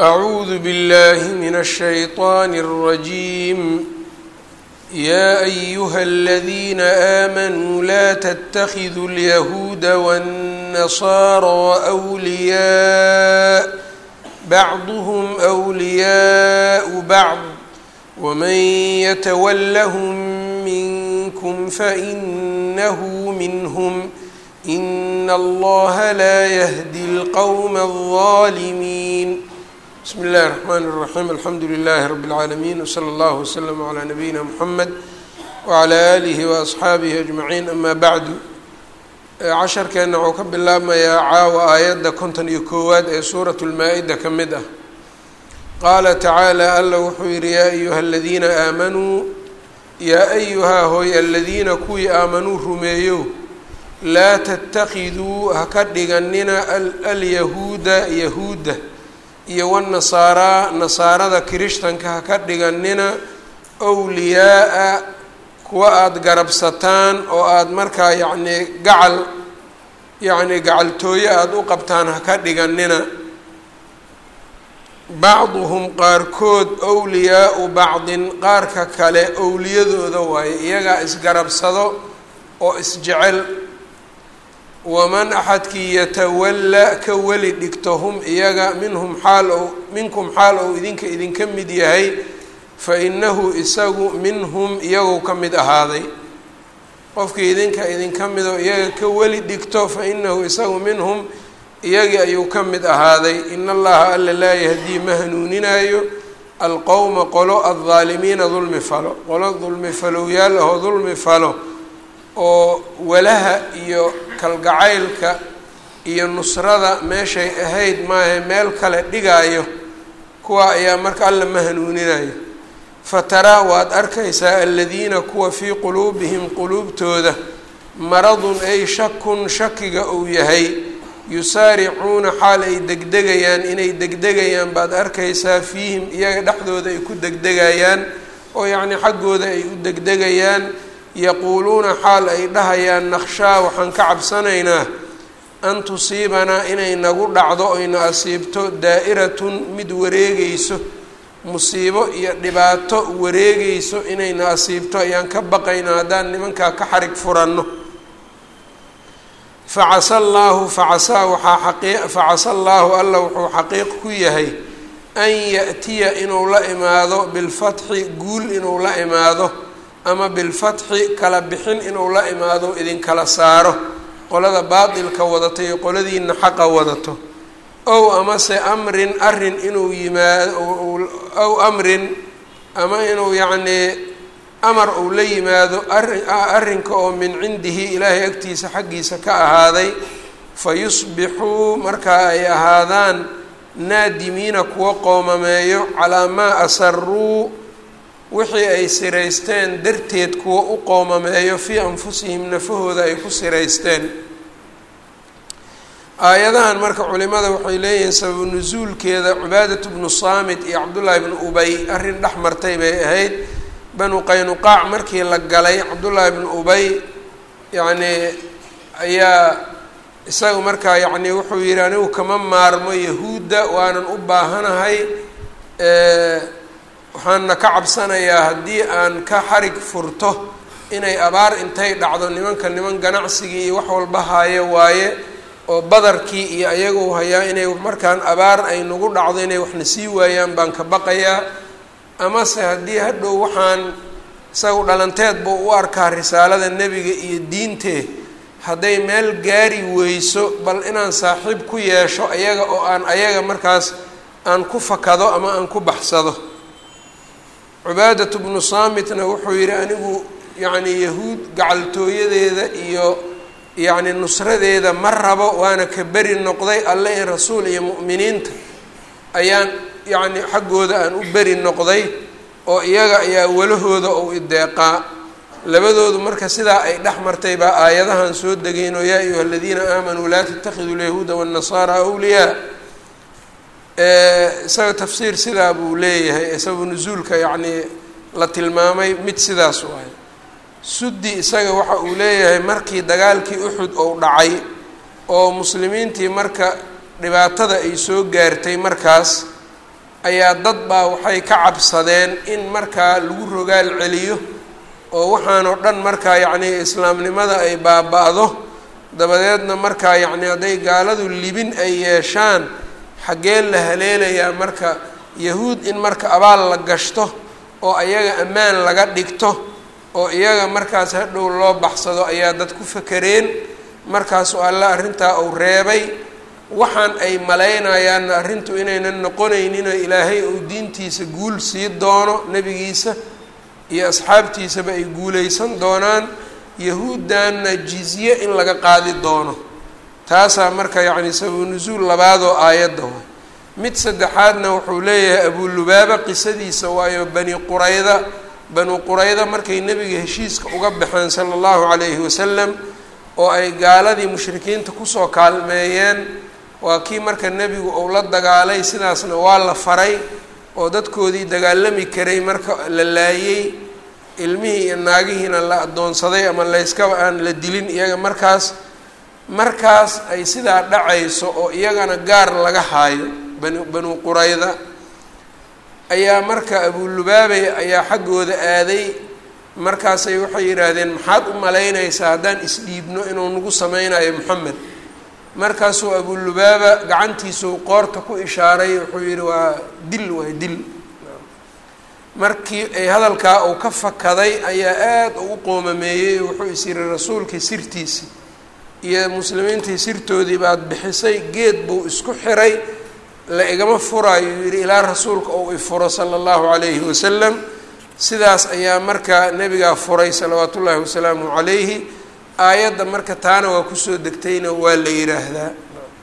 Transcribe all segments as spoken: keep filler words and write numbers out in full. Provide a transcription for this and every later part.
أعوذ بالله من الشيطان الرجيم. يا أيها الذين آمنوا لا تتخذوا اليهود والنصارى أولياء بعضهم أولياء بعض ومن يتولهم منكم فإنه منهم إن الله لا يهدي القوم الظالمين. بسم الله الرحمن الرحيم. الحمد لله رب العالمين وصلى الله وسلم على نبينا محمد وعلى آله وأصحaabihi أجمعين. أما بعد casharkeena wuxuu ka bilaabmayaa caawa aayadda konton iyo koowaad ee suuraة الmaa-ida ka mid ah. qaala tacaalى alla wuxuu yihi yaa أyuha الadiina aamanuu yaa أyuhaa hooy aladiina kuwii aamanuu rumeeyo laa تتakiduu haka dhiganina alyahuuda yahuuda iyo wالnasaaraa nasaarada kirishtanka haka dhiganina wliyaaa kuwa aada garabsataan oo aada markaa yacnii gacal yacnii gacaltooye aada u qabtaan haka dhiganina. bacduhum qaarkood wliyaau bacdin qaarka kale owliyadooda waaye iyagaa isgarabsado oo isjecel. waman axadkii yatawalla ka weli dhigto hum iyaga minhum xaal ou minkum xaal ou idinka idinka mid yahay fa inahu isagu minhum iyagu ka mid ahaaday. qofkii idinka idinka midoo iyaga ka weli dhigto fa inahu isagu minhum iyagii ayuu ka mid ahaaday. in allaha alla laa yahdii ma hanuuninaayo alqowma qolo aldaalimiina dulmi falo qolo dulmi falowyaal ahoo dulmi falo oo walaha iyo kalgacaylka iyo nusrada meeshay ahayd maahe meel kale dhigaayo kuwa ayaa marka alla ma hanuuninayo. fataraa waad arkaysaa aladiina kuwa fii quluubihim quluubtooda maradun ay shakun shakiga uu yahay yusaaricuuna xaal ay degdegayaan inay degdegayaan baad arkaysaa fiihim iyaga dhexdooda ay ku degdegayaan oo yacnii xaggooda ay u degdegayaan. yaquuluuna xaal ay dhahayaan naqshaa waxaan ka cabsanaynaa an tusiibanaa inay nagu dhacdo oyna asiibto daa'iratun mid wareegayso musiibo iyo dhibaato wareegayso inayna asiibto ayaan ka baqaynaa haddaan nimankaa ka xarig furanno. facasa allaahu facasaa waxaa xaqii facasa allaahu alla wuxuu xaqiiq ku yahay an ya'tiya inuu la imaado bilfatxi guul inuu la imaado ama bilfatxi kala bixin inuu la imaado idinkala saaro qolada baatilka wadato iyo qoladiina xaqa wadato. ow amase amrin arrin inuu yimaado ow amrin ama inuu yacnii amar uu la yimaado arrin arrinka oo min cindihi ilaahay agtiisa xaggiisa ka ahaaday fa yusbixuu markaa ay ahaadaan naadimiina kuwa qoomameeyo calaa maa asaruu wixii ay siraysteen darteed kuwa u qoomameeyo fii anfusihim nafahooda ay ku siraysteen. aayadahan marka culimada waxay leeyihiin sababu nusuulkeeda cubaadat bnu saamit iyo cabdullaahi bnu ubay arrin dhex martay bay ahayd. banu qaynuqaac markii la galay cabdullaahi bnu ubay yacnii ayaa isaga markaa yacnii wuxuu yihi anigu kama maarmo yahuudda waanan u baahanahay waxaana ka cabsanayaa haddii aan ka xarig furto inay abaar intay dhacdo nimanka niman ganacsigii iyo wax walba haayo waaye oo badarkii iyo ayagu hayaa inay markaan abaar ay nagu dhacdo inay waxna sii waayaan baan ka baqayaa. amase haddii hadhow waxaan isagu dhalanteed buu u arkaa risaalada nebiga iyo diintee hadday meel gaari weyso bal inaan saaxiib ku yeesho ayaga oo aan ayaga markaas aan ku fakado ama aan ku baxsado. cubaadatu bnu saamitna wuxuu yihi anigu yacnii yahuud gacaltooyadeeda iyo yacni nusradeeda ma rabo waana ka beri noqday alle in rasuul iyo mu'miniinta ayaan yacni xaggooda aan u beri noqday oo iyaga ayaa walahooda ou ideeqaa. labadoodu marka sidaa ay dhex martay baa aayadahan soo degeen oo yaa ayuha aladiina aamanuu laa tattakhiduu alyahuuda waannasaara awliyaa. isaga tafsiir sidaa buu leeyahay isagu nusuulka yacnii la tilmaamay mid sidaas waayo. suddi isaga waxa uu leeyahay markii dagaalkii uxud ou dhacay oo muslimiintii marka dhibaatada ay soo gaartay markaas ayaa dad baa waxay ka cabsadeen in markaa lagu rogaal celiyo oo waxaan oo dhan markaa yacnii islaamnimada ay baaba-do dabadeedna markaa yacni hadday gaaladu libin ay yeeshaan xaggee la haleelayaa marka yahuud in marka abaal la gashto oo iyaga ammaan laga dhigto oo iyaga markaas hadhow loo baxsado ayaa dad ku fakereen markaasuu alla arrintaa uu reebay waxaan ay malaynayaanna arrintu inaynan noqonayninoo ilaahay uu diintiisa guul sii doono nebigiisa iyo asxaabtiisaba ay guulaysan doonaan yahuuddanna jizye in laga qaadi doono taasaa marka yacni sababu nusuul labaadoo aayadda way mid saddexaadna wuxuu leeyahay abulubaaba qisadiisa waayo bani qurayda banu qurayda markay nebiga heshiiska uga baxeen sala allahu calayhi wasalam oo ay gaaladii mushrikiinta kusoo kaalmeeyeen waa kii marka nebigu uu la dagaalay sidaasna waa la faray oo dadkoodii dagaalami karay marka la laayey ilmihii iyo naagihiina la addoonsaday ama layskaba aan la dilin iyaga markaas markaas ay sidaa dhacayso oo iyagana gaar laga haayo banu banu qurayda ayaa marka abulubaabay ayaa xaggooda aaday markaasay waxay yidhaahdeen maxaad u malaynaysaa haddaan isdhiibno inuu nagu sameynayo moxamed markaasuu abulubaaba gacantiisuu qoorta ku ishaaray wuxuu yidhi waa dil waay dil markii ay hadalkaa uu ka fakaday ayaa aada u qoomameeyey wuxuu is yihi rasuulkii sirtiisii iyo muslimiintii sirtoodii baad bixisay geed buu isku xiray la igama furaayo yidhi ilaa rasuulka ou ifuro sala allahu calayhi wasalam sidaas ayaa marka nebigaa furay salawaatu ullaahi wasalaamu calayhi aayadda marka taana waa kusoo degtayna waa la yidhaahdaa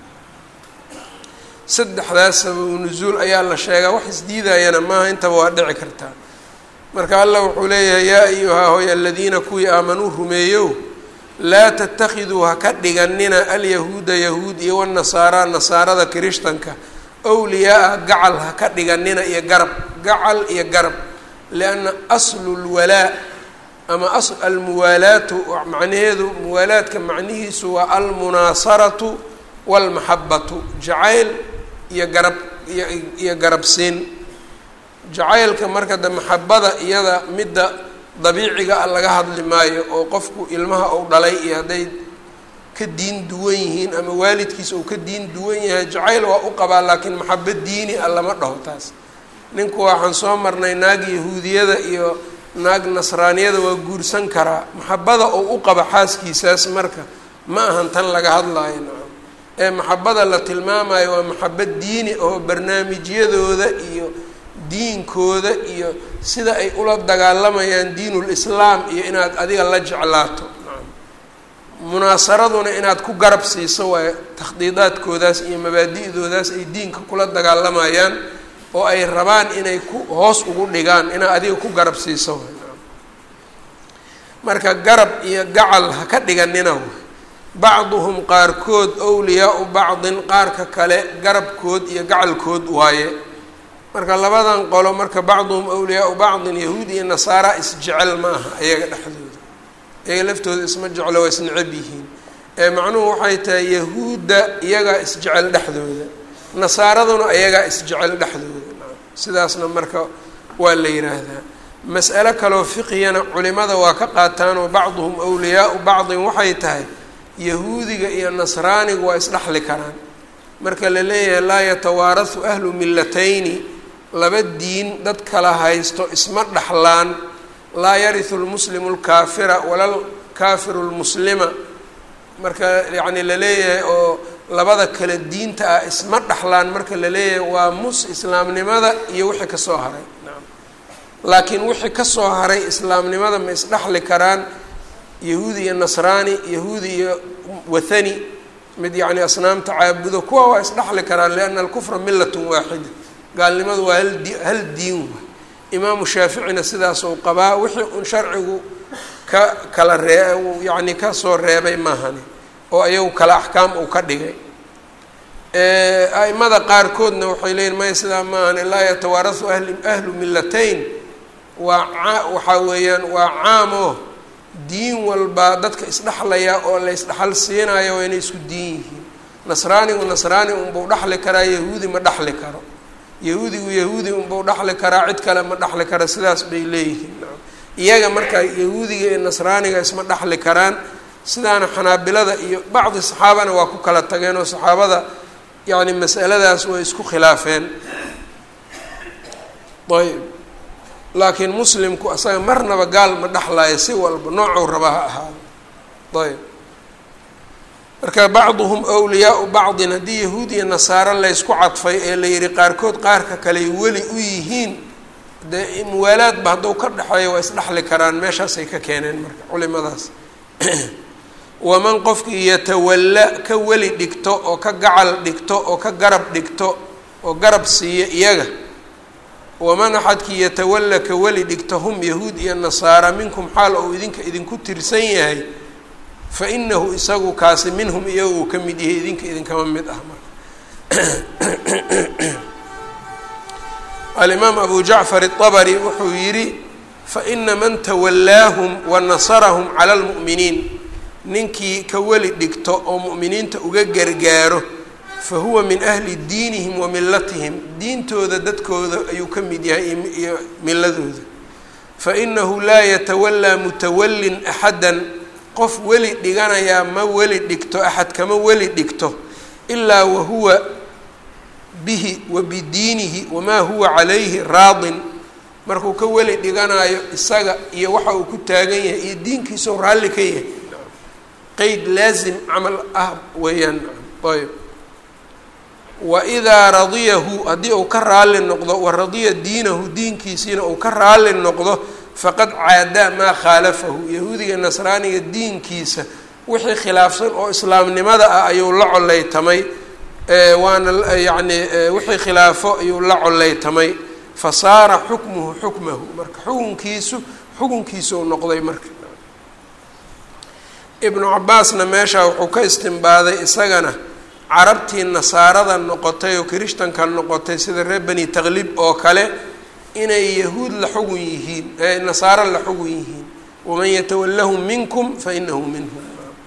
saddexdaas sababu nusuul ayaa la sheegaa wax isdiidayana maaha intaba waa dhici kartaa marka allah wuxuu leeyahay yaa ayuhaa hoy aladiina kuwii aamanuu rumeeyow laa tattakhiduu ha ka dhiganina alyahuuda yahuud iyo wanasaara nasaarada kirishtanka awliyaa-a gacal ha ka dhiganina iyo garab gacal iyo garab lianna aslu lwalaa ama as almuwaalaatu macnaheedu muwaalaadka macnihiisu waa almunaasaratu walmaxabatu jacayl iyo garab iyo iyo garabsiin jacaylka marka de maxabada iyada midda dabiiciga a laga hadli maayo oo qofku ilmaha uu dhalay iyo hadday ka diin duwan yihiin ama waalidkiisa uu ka diin duwan yahay jacayl waa u qabaa laakiin maxabo diini a lama dhaho taas ninku waxaan soo marnay naag yahuudiyada iyo naag nasraaniyada waa guursan karaa maxabada oo u qaba xaaskiisaas marka ma ahan tan laga hadlaayo nacam ee maxabada la tilmaamayo waa maxabo diini oo barnaamijyadooda iyo diinkooda iyo sida ay ula dagaalamayaan diinul islaam iyo inaad adiga la jeclaato nacam munaasaraduna inaad ku garab siiso waayo takhdiidaadkoodaas iyo mabaadi'doodaas ay diinka kula dagaalamayaan oo ay rabaan inay ku hoos ugu dhigaan inaad adiga ku garab siiso waay marka garab iyo gacal ha ka dhiganina way bacduhum qaarkood awliyaau bacdin qaarka kale garabkood iyo gacalkood waaye marka labadan qolo marka bacduhum awliyaau bacdin yahuud iyo nasaara isjecel ma aha iyaga dhexdooda iyaga laftooda isma jeclo waa isnecab yihiin ee macnuhu waxay tahay yahuudda iyagaa isjecel dhexdooda nasaaraduna iyagaa isjecel dhexdooda sidaasna marka waa la yidhaahdaa mas'alo kaloo fiqigana culimada waa ka qaataan oo bacduhum awliyaau bacdin waxay tahay yahuudiga iyo nasraanigu waa isdhexli karaan marka la leeyahay laa yatawaarahu ahlu millatayni laba diin dad kala haysto isma dhexlaan laa yarihu lmuslimu lkaafira wala lkaafiru lmuslima marka yacni la leeyahay oo labada kale diinta ah isma dhexlaan marka la leeyahay waa mus islaamnimada iyo wixii kasoo haray nacam laakiin wixii kasoo haray islaamnimada ma isdhexli karaan yahuudi iyo nasraani yahuudi iyo wathani mid yacni asnaamta caabudo kuwa waa isdhexli karaan lianna alkufra millatun waaxida gaalnimadu waa hal di hal diin wa imaamu shaaficina sidaasuu qabaa wixii un sharcigu ka kala ree yacni kasoo reebay maahani oo ayagu kale axkaam uu ka dhigay a'imada qaarkoodna waxay leeyihin maya sidaa maahan laa yatawaarahu ahli ahlu millatayn waa a waxaa weeyaan waa caamo diin walbaa dadka isdhexlaya oo la isdhexal siinayo waa inay isku diin yihiin nasraanigu nasraani unbuu dhexli karaa yahuudi ma dhexli karo yahuudigu yahuudi unbau dhaxli karaa cid kale ma dhaxli kara sidaas bay leeyihiin iyaga marka yahuudiga iyo nasraaniga isma dhaxli karaan sidaana xanaabilada iyo bacdi saxaabana waa ku kala tageen oo saxaabada yacni mas'aladaas way isku khilaafeen ayb laakiin muslimku asaga marnaba gaal ma dhexlaayo si walba noocuu raba ha ahaado ayb marka bacduhum wliyaau bacdin haddii yahuud iyo nasaaro laysku cadfay ee la yihi qaarkood qaarka kaley weli u yihiin dee muwaalaadba hadduu ka dhexeeyo waa isdhexli karaan meeshaasay ka keeneen marka culimadaas waman qofkii yatawalla ka weli dhigto oo ka gacal dhigto oo ka garab dhigto oo garab siiya iyaga waman axadkii yatawalla ka weli dhigto hum yahuud iyo nasaara minkum xaal ou idinka idinku tirsan yahay fa inahu isagu kaasi minhum iyagu ka mid yahay idinka idinkama mid ah marka alimaam abu jacfar الطabri wuxuu yihi faina man tawallaahum wa nasarahum cala اlmu'miniin ninkii ka weli dhigto oo mu'miniinta uga gargaaro fahuwa min ahli diinihim wa milatihim diintooda dadkooda ayuu ka mid yahay iyo miladooda fainahu laa yatawallaa mutawallin axada qof weli dhiganayaa ma weli dhigto axad kama weli dhigto ilaa wahuwa bihi wa bidiinihi wamaa huwa calayhi raadin markuu ka weli dhiganayo isaga iyo waxa uu ku taagan yahay iyo diinkiisao raalli ka yahay qeyd laazim camal ah weeyaan ayb waidaa radiyahu haddii uu ka raalli noqdo wa radiya diinahu diinkiisiina uu ka raalli noqdo faqad caadaa maa khaalafahu yahuudiga nasraaniga diinkiisa wixii khilaafsan oo islaamnimada ah ayuu la coleytamay waana yacni wixii khilaafo ayuu la coleytamay fasaara xukmuhu xukmahu marka xukunkiisu xukunkiisa uu noqday marka ibnu cabaasna meeshaa wuxuu ka istimbaaday isagana carabtii nasaarada noqotay oo kirishtanka noqotay sida reer bani taqlib oo kale inay yahuud la xugun yihiin nasaaro la xugun yihiin waman yatawallahum minkum fainahu minhum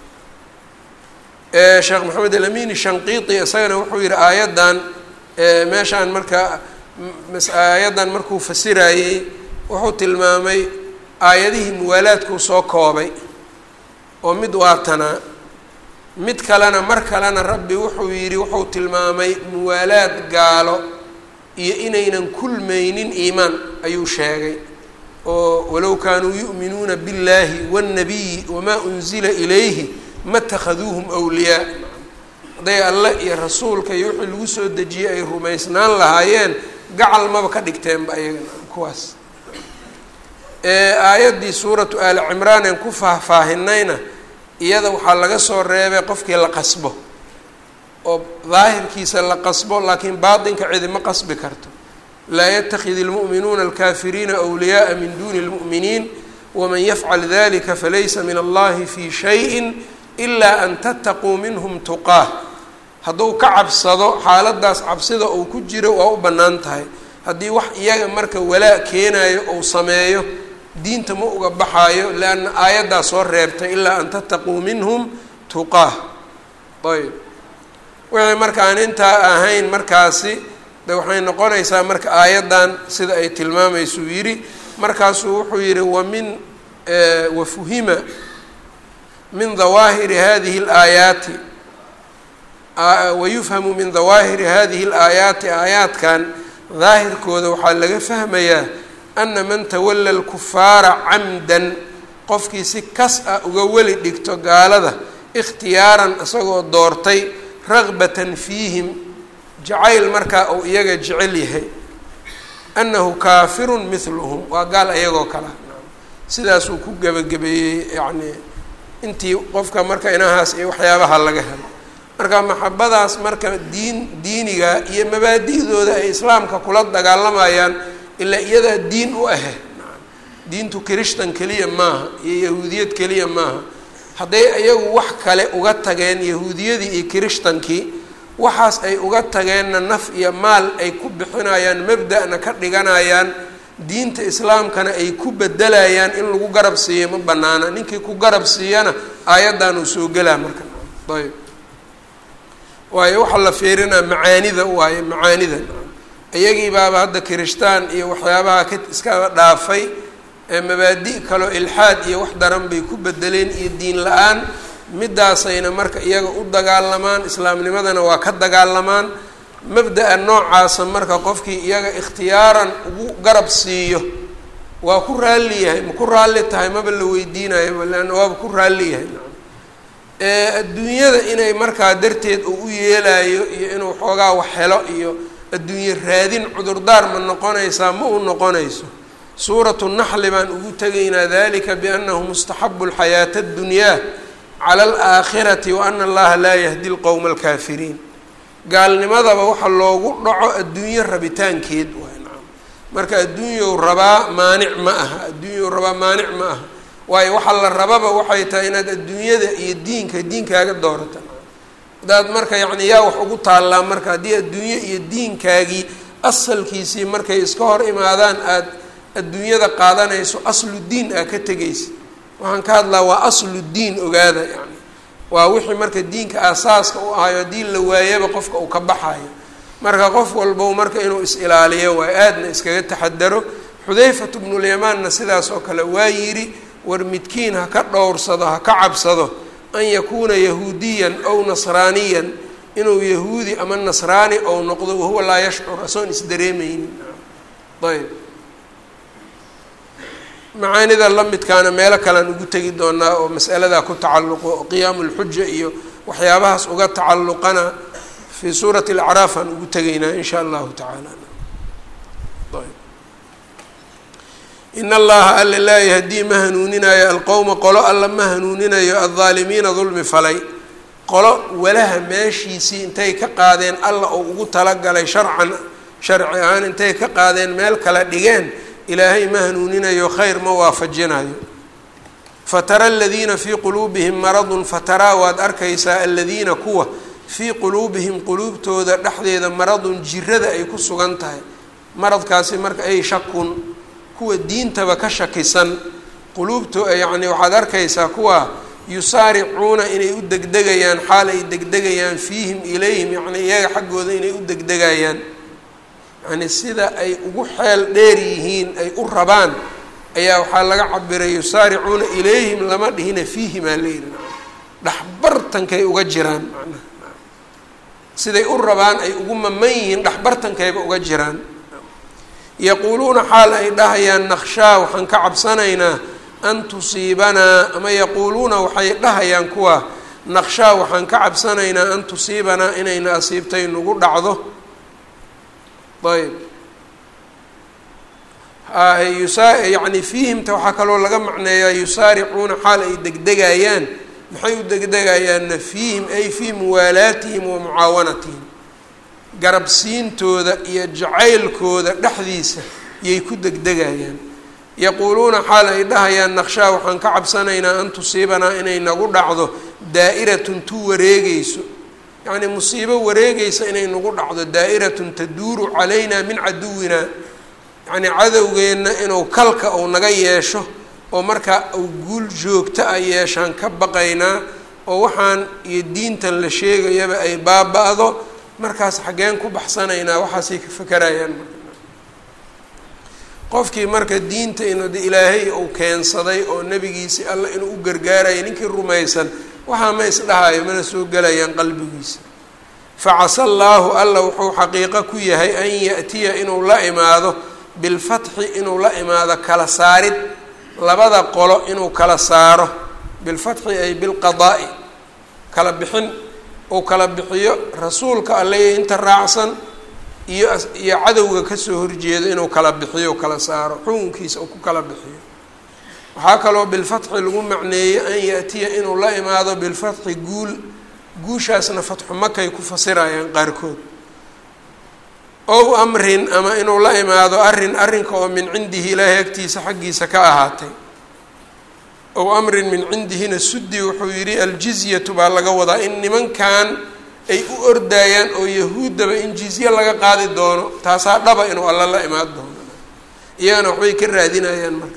sheekh maxamed alamin shanqiiti isagana wuxuu yihi aayaddan meeshaan marka aayaddan markuu fasirayey wuxuu tilmaamay aayadihii muwaalaadkuu soo koobay oo mid waatanaa mid kalena mar kalena rabbi wuxuu yidhi wuxuu tilmaamay muwaalaad gaalo iyo inaynan kulmaynin iimaan ayuu sheegay oo walow kaanuu yu'minuuna biاllahi waالnabiyi wamaa unzila ilayhi ma اtakhaduuhum wliyaa hadday alle iyo rasuulka iyo wixii lagu soo dejiyey ay rumaysnaan lahaayeen gacal maba ka dhigteenba ayagana kuwaas aayaddii suuratu aali cimraan een ku faahfaahinayna iyada waxaa laga soo reebay qofkii la qasbo oo daahirkiisa la qasbo laakiin baatinka cidi ma qasbi karto laa yatakidi اlmu'minuuna alkafiriina wliyaءa min duni اlmu'miniin waman yafcal dalika falaysa min allahi fi shayi ilaa an tattaquu minhum tuqaah hadduu ka cabsado xaaladaas cabsida uu ku jiro waa u bannaan tahay haddii wax iyaga marka walaa keenayo ou sameeyo diinta ma uga baxaayo leanna aayaddaa soo reebtay ilaa an tattaquu minhum tuqaah ayb wixii markaan intaa ahayn markaasi de waxay noqonaysaa marka aayaddan sida ay tilmaamaysuu yidhi markaasuu wuxuu yidhi wamin wafuhima min dawaahiri hadihi اlaayaati wayufhamu min dawaahiri hadihi اlaayaati aayaadkan daahirkooda waxaa laga fahmayaa ana man tawalla alkufaara camdan qofkii si kas ah uga weli dhigto gaalada ikhtiyaaran isagoo doortay ragbatan fiihim jacayl markaa uu iyaga jecel yahay annahu kaafirun mithluhum waa gaal iyagoo kala sidaasuu ku gebagabeeyey yacni intii qofka marka inahaas iyo waxyaabaha laga helo marka maxabadaas marka diin diiniga iyo mabaadi'dooda ay islaamka kula dagaalamayaan ilaa iyadaa diin u ahe diintu kirishtan keliya maaha iyo yahuudiyad keliya maaha hadday iyagu wax kale uga tageen yahuudiyadii iyo kirishtankii waxaas ay uga tageenna naf iyo maal ay ku bixinayaan mabda'na ka dhiganayaan diinta islaamkana ay ku bedelayaan in lagu garab siiyo ma banaana ninkii ku garab siiyana aayaddan uu soo gelaa marka ayb waayo waxaa la fiirinaa macaanida waayo macaanida iyagii baaba hadda kirishtaan iyo waxyaabaha ka iska dhaafay ee mabaadi' kaloo ilxaad iyo wax daran bay ku bedeleen iyo diin la-aan midaasayna marka iyaga u dagaalamaan islaamnimadana waa ka dagaalamaan mabda-a noocaasa marka qofkii iyaga ikhtiyaaran ugu garab siiyo waa ku raalli yahay ma ku raalli tahay maba la weydiinayo leanna waaba ku raalli yahay ee adduunyada inay markaa darteed uu u yeelayo iyo inuu xoogaa wax helo iyo adduunye raadin cudurdaar ma noqonaysaa ma u noqonayso suuratu naxli baan ugu tegaynaa dalika biannahu mustaxabu alxayaata addunyaa cala alaakhirati wa ana allaha laa yahdi lqowma alkaafiriin gaalnimadaba waxa loogu dhaco adduunye rabitaankeed waay nacam marka adduunyow rabaa maanic ma aha adduunyow rabaa maanic ma aha waayo waxa la rababa waxay tahay inaad adduunyada iyo diinka diinkaaga doorata hadaad marka yacni yaa wax ugu taallaa marka haddii adduunye iyo diinkaagii asalkiisii markay iska hor imaadaan aad adduunyada qaadanayso aslu diin aa ka tegaysa waxaan ka hadlaa waa aslu diin ogaada yani waa wixii marka diinka aasaaska u ahayo haddii la waayaba qofka uu ka baxayo marka qof walbow marka inuu is-ilaaliyo waa aadna iskaga taxadaro xudayfatu bnulyamaanna sidaas oo kale waa yidhi war midkiin ha ka dhowrsado ha ka cabsado an yakuuna yahuudiyan ow nasraaniyan inuu yahuudi ama nasraani ou noqdo wahuwa laa yashcur asoon isdareemaynin ayb macaanida la midkaana meelo kalean ugu tegi doonaa oo mas'aladaa ku tacalluqo qiyaamu lxuja iyo waxyaabahaas uga tacalluqana fii suurati alacraaf aan ugu tegaynaa in shaa allahu tacaala ayb in allaha alla laa yahdii ma hanuuninayo alqowma qolo alla ma hanuuninayo aldaalimiina dulmi falay qolo walaha meeshiisii intay ka qaadeen alla oo ugu talagalay sharcan sharci ahaan intay ka qaadeen meel kala dhigeen ilaahay ma hanuuninayo khayr ma waafajinayo fatara aladiina fii quluubihim maradun fataraa waad arkaysaa aladiina kuwa fii quluubihim quluubtooda dhexdeeda maradun jirada ay ku sugan tahay maradkaasi marka ay shakun kuwa diintaba ka shakisan quluubto yacni waxaad arkaysaa kuwa yusaaricuuna inay u degdegayaan xaal ay degdegayaan fiihim ilayhim yacni iyaga xaggooda inay u degdegayaan yani sida ay ugu xeel dheer yihiin ay u rabaan ayaa waxaa laga cabiray yusaaricuuna ilayhim lama dhihina fiihimaa layidhi dhexbartankay uga jiraan macnaha siday u rabaan ay ugu maman yihiin dhexbartankayba uga jiraan yaquuluuna xaal ay dhahayaan nakhshaa waxaan ka cabsanaynaa an tusiibanaa ama yaquuluuna waxay dhahayaan kuwa nakhshaa waxaan ka cabsanaynaa an tusiibanaa inayna asiibtay nagu dhacdo ayb yusaa yani fiihimta waxaa kaloo laga macneeyaa yusaaricuuna xaal ay degdegayaan maxay u degdegayaanna fiihim ay fii muwaalaatihim wa mucaawanatihim garabsiintooda iyo jacaylkooda dhexdiisa yay ku degdegayaan yaquuluuna xaal ay dhahayaan nakhshaa waxaan ka cabsanaynaa an tusiibanaa inay nagu dhacdo daa'iratun tu wareegeyso yacni musiibo wareegeysa inay nagu dhacdo daa'iratun taduuru calaynaa min caduwinaa yacni cadowgeenna inuu kalka uu naga yeesho oo markaa uu guul joogto a yeeshaan ka baqaynaa oo waxaan iyo diintan la sheegayaba ay baaba-do markaas xaggeen ku baxsanaynaa waxaasay ka fakarayaan qofkii marka diinta inuu de ilaahay uu keensaday oo nebigiisi alla inuu u gargaarayo ninkii rumaysan waxaa ma isdhahayo mana soo gelayaan qalbigiisa facasa allaahu alla wuxuu xaqiiqo ku yahay an ya'tiya inuu la imaado bilfatxi inuu la imaado kala saarid labada qolo inuu kala saaro bilfatxi ay bilqadaa'i kala bixin uu kala bixiyo rasuulka alle inta raacsan iyo iyo cadowga kasoo horjeedo inuu kala bixiyo kala saaro xukunkiisa uu ku kala bixiyo waxaa kaloo bilfatxi lagu macneeyey an ya'tiya inuu la imaado bilfatxi guul guushaasna fatxu makay ku fasirayaan qaarkood ow amrin ama inuu la imaado arrin arrinka oo min cindihi ilaahay agtiisa xaggiisa ka ahaatay ow amrin min cindihina suddi wuxuu yidhi aljizyatu baa laga wadaa in nimankan ay u ordayaan oo yahuuddaba in jizye laga qaadi doono taasaa dhaba inuu alla la imaan doono iyagana waxbay ka raadinayaan marka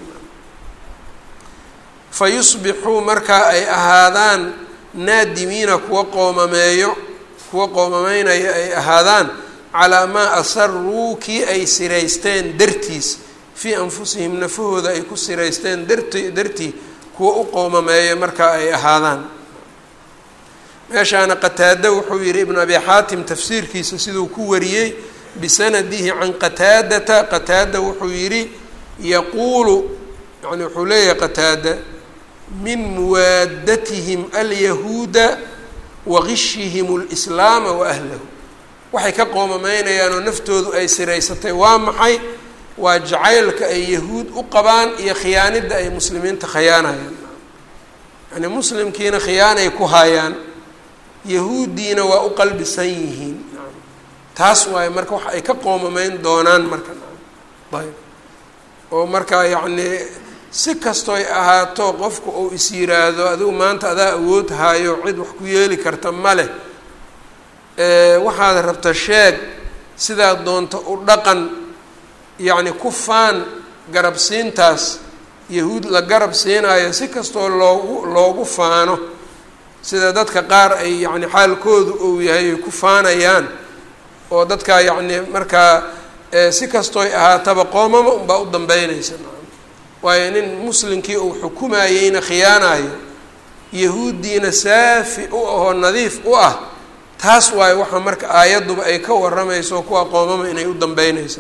fa yusbixuu markaa ay ahaadaan naadimiina kuwa qoomameeyo kuwa qoomameynaya ay ahaadaan calaa maa asaruu kii ay siraysteen dartiis fii anfusihim nafahooda ay ku siraysteen darti dartii kuwa u qoomameeya markaa ay ahaadaan. meeshaana qataada wuxuu yihi ibnu abi xaatim tafsiirkiisa siduu ku wariyey bisanadihi can qataadata qataada wuxuu yihi yaquulu yani wuxuu leeyahay qataada min muwaadatihim alyahuuda wa gishihim اlislaama wa ahlahu. waxay ka qoomameynayaan oo naftoodu ay siraysatay waa maxay? waa jacaylka ay yahuud u qabaan iyo khiyaanidda ay muslimiinta khiyaanayaan. yani muslimkiina khiyaanay ku hayaan, yahuuddiina waa u qalbisan yihiin. taas waaye marka wax ay ka qoomameyn doonaan marka ayb oo markaa yacnii si kastooy ahaato qofku uu is yiraahdo adigu maanta adaa awood haayo cid wax ku yeeli karta ma leh, waxaad rabta sheeg, sidaa doonta u dhaqan, yacni ku faan garabsiintaas yahuud la garab siinayo si kastoo loogu loogu faano, sida dadka qaar ay yacni xaalkoodu uu yahay ay ku faanayaan oo dadkaa yacni markaa si kastooy ahaataba qoomama unbaa u dambeynaysa. waayo nin muslimkii uu xukumayeyna khiyaanayo, yahuuddiina saafi u ahoo nadiif u ah, taas waayo waxaa marka aayadduba ay ka waramayso kuwa qoomama inay u dambeynaysa.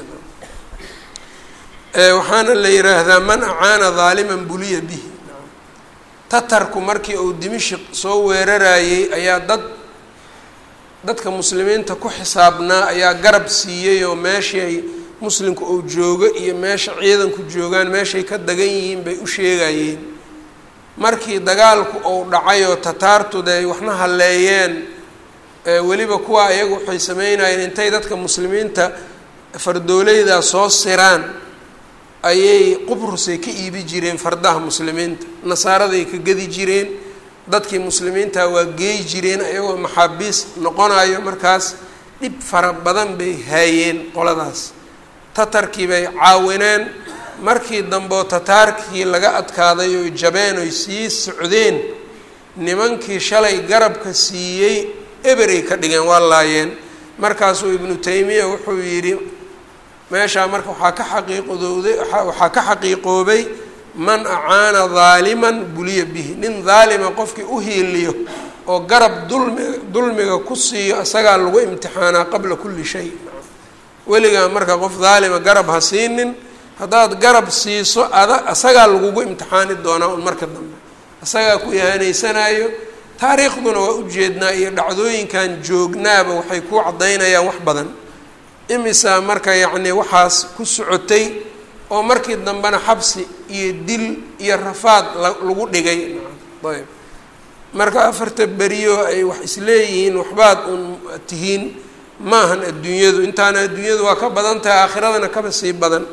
waxaana la yiraahdaa man acaana daaliman buliya bihi. tatarku markii uu dimashq soo weerarayey ayaa dad dadka muslimiinta ku xisaabnaa ayaa garab siiyey oo meeshii ay muslimku uu joogo iyo meesha ciidanku joogaan meeshay ka dagan yihiin bay u sheegayeen. markii dagaalku uu dhacay oo tataartu day waxna halleeyeen, weliba kuwa ayagu waxay sameynayeen intay dadka muslimiinta fardoolaydaa soo siraan ayay qubrusay ka iibi jireen fardaha muslimiinta, nasaaraday ka gedi jireen, dadkii muslimiinta waa geey jireen ayagoo maxaabiis noqonayo. markaas dhib fara badan bay haayeen qoladaas, tatarkii bay caawineen. markii dambeo tataarkii laga adkaaday oy jabeen oy sii socdeen, nimankii shalay garabka siiyey eberay ka dhigeen, waa laayeen. markaasuu ibnu taymiya wuxuu yidhi meeshaa marka waxaa ka xaqiiqdowday waxaa ka xaqiiqoobay man acaana daaliman buliya bihi. nin daalima qofkii u hiiliyo oo garab dulmi dulmiga ku siiyo isagaa lagu imtixaanaa qabla kulli shay. weligaa marka qof daalima garab ha siinin, haddaad garab siiso ada isagaa lagugu imtixaani doonaa un marka dambe, isagaa ku ihaanaysanayo. taariikhduna waa ujeednaa iyo dhacdooyinkan joognaaba waxay ku caddaynayaan wax badan. imisaa marka yacni waxaas ku socotay oo markii dambena xabsi iyo dil iyo rafaad lagu dhigay. ayb marka afarta beriyo ay wax isleeyihiin waxbaad un tihiin maahan adduunyadu, intaana adduunyadu waa ka badan tahay, aakhiradana kaba sii badan.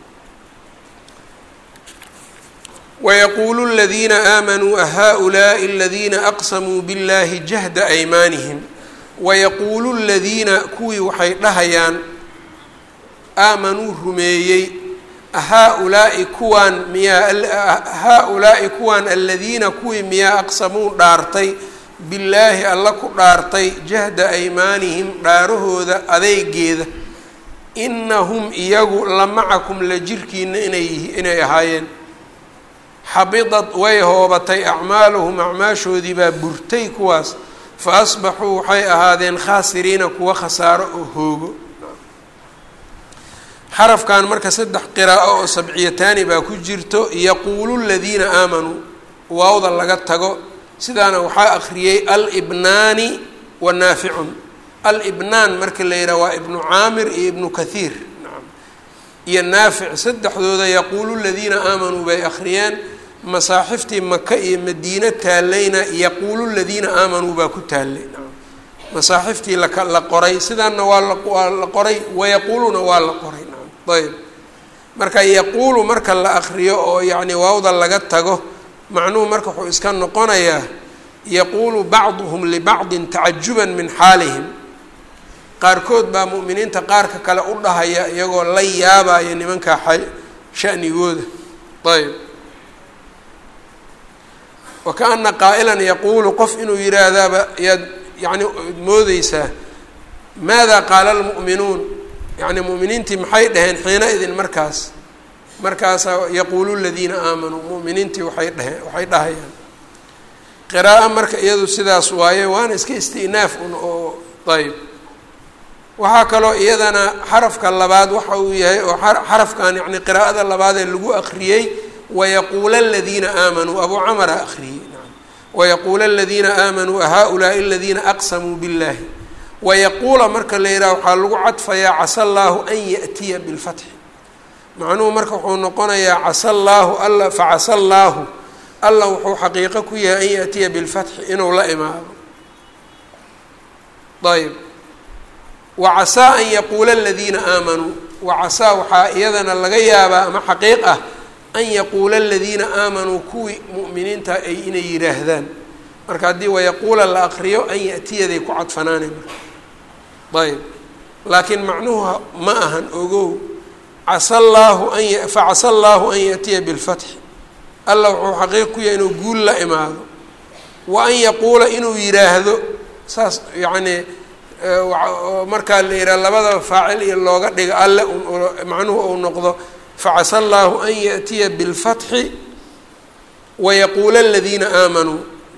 wayaquulu aladiina aamanuu ahaؤulaaءi aladiina aqsamuu biاllahi jahda aymaanihim. wayaquulu ladiina kuwii waxay dhahayaan aamanuu rumeeyey, ahaa-ulaa'i kuwaan miyaa haa-ulaa'i kuwaan aladiina kuwii miyaa aqsamuu dhaartay billaahi alla ku dhaartay jahda aymaanihim dhaarahooda adeegeeda, inahum iyagu la macakum la jirkiina inay inay ahaayeen. xabidad way hoobatay acmaaluhum acmaashoodii baa burtay kuwaas, fa asbaxuu waxay ahaadeen khaasiriina kuwa khasaaro oo hoogo. xarafkan marka saddex qiraa'o oo sabciyataani baa ku jirto. yaquulu ladiina aamanuu waawda laga tago, sidaana waxaa akhriyey alibnaani wa naaficun. alibnaan marka la yidhaha waa ibnu caamir iyo ibnu kathiir iyo naafic, saddexdooda yaquulu ladiina aamanuu bay akhriyeen. masaaxiftii maka iyo madiine taallayna yaquulu ladiina aamanuu baa ku taallay. masaaxiftii laka la qoray sidaana waa la waa la qoray, wayaquuluna waa la qoray. ayb marka yaquulu marka la akriyo oo yacni waawda laga tago, macnuhu marka wuxuu iska noqonayaa yaquulu bacduhum libacdin tacajuban min xaalihim. qaarkood baa mu'miniinta qaarka kale u dhahaya iyagoo la yaabaya nimankaa shanigooda. ayb wakaana qaa'ilan yaquulu qof inuu yidhaahdaaba yaad yacni moodeysaa maada qaala almu'minuun yacni mu'miniintii maxay dhaheen xiina idin markaas markaasaa yaquulu ladiina aamanuu mu'miniintii waxay dhaheen waxay dhahayaan qiraa'o marka iyadu sidaas waaye waana iska isti'naaf un oo ayb waxaa kaloo iyadana xarafka labaad waxa uu yahay oo xarafkan yani qiraa'ada labaadee lagu akriyey wayaquula aladiina aamanuu abuu camara akriyey wayaquula aladiina aamanuu ahaa-ulaa'i aladiina aqsamuu biاllahi wayaquula marka la yidhaha waxaa lagu cadfayaa casa allaahu an ya'tiya bilfatxi macnuhu marka wuxuu noqonayaa casa allaahu alla facasa allaahu alla wuxuu xaqiiqo ku yahay an ya'tiya bilfatxi inuu la imaado ayb wacasaa an yaquula aladiina aamanuu wacasaa waxaa iyadana laga yaabaa ama xaqiiq ah an yaquula aladiina aamanuu kuwii mu'miniinta ay inay yidhaahdaan marka haddii wayaquula la aqriyo an ya'tiyaday ku cadfanaanay marka ayb laakiin macnuhu ma ahan ogow casa allaahu an facasa allaahu an ya'tiya bilfatxi alla wuxuu xaqiiq ku yahay inuu guul la imaado wa an yaquula inuu yidhaahdo saas yacnii markaa la yidhaha labadaba faacil iyo looga dhiga alle macnuhu ou noqdo facasa allaahu an ya'tiya bilfatxi wayaquula aladiina aamanuu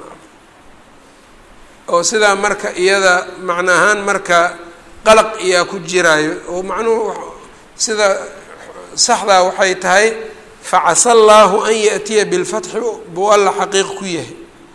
oo sidaa marka iyada macna ahaan marka qalaq iyaa ku jiraayo oo macnuhu sida saxdaa waxay tahay facasa allaahu an ya'tiya bilfatxi buu alla xaqiiq ku yahay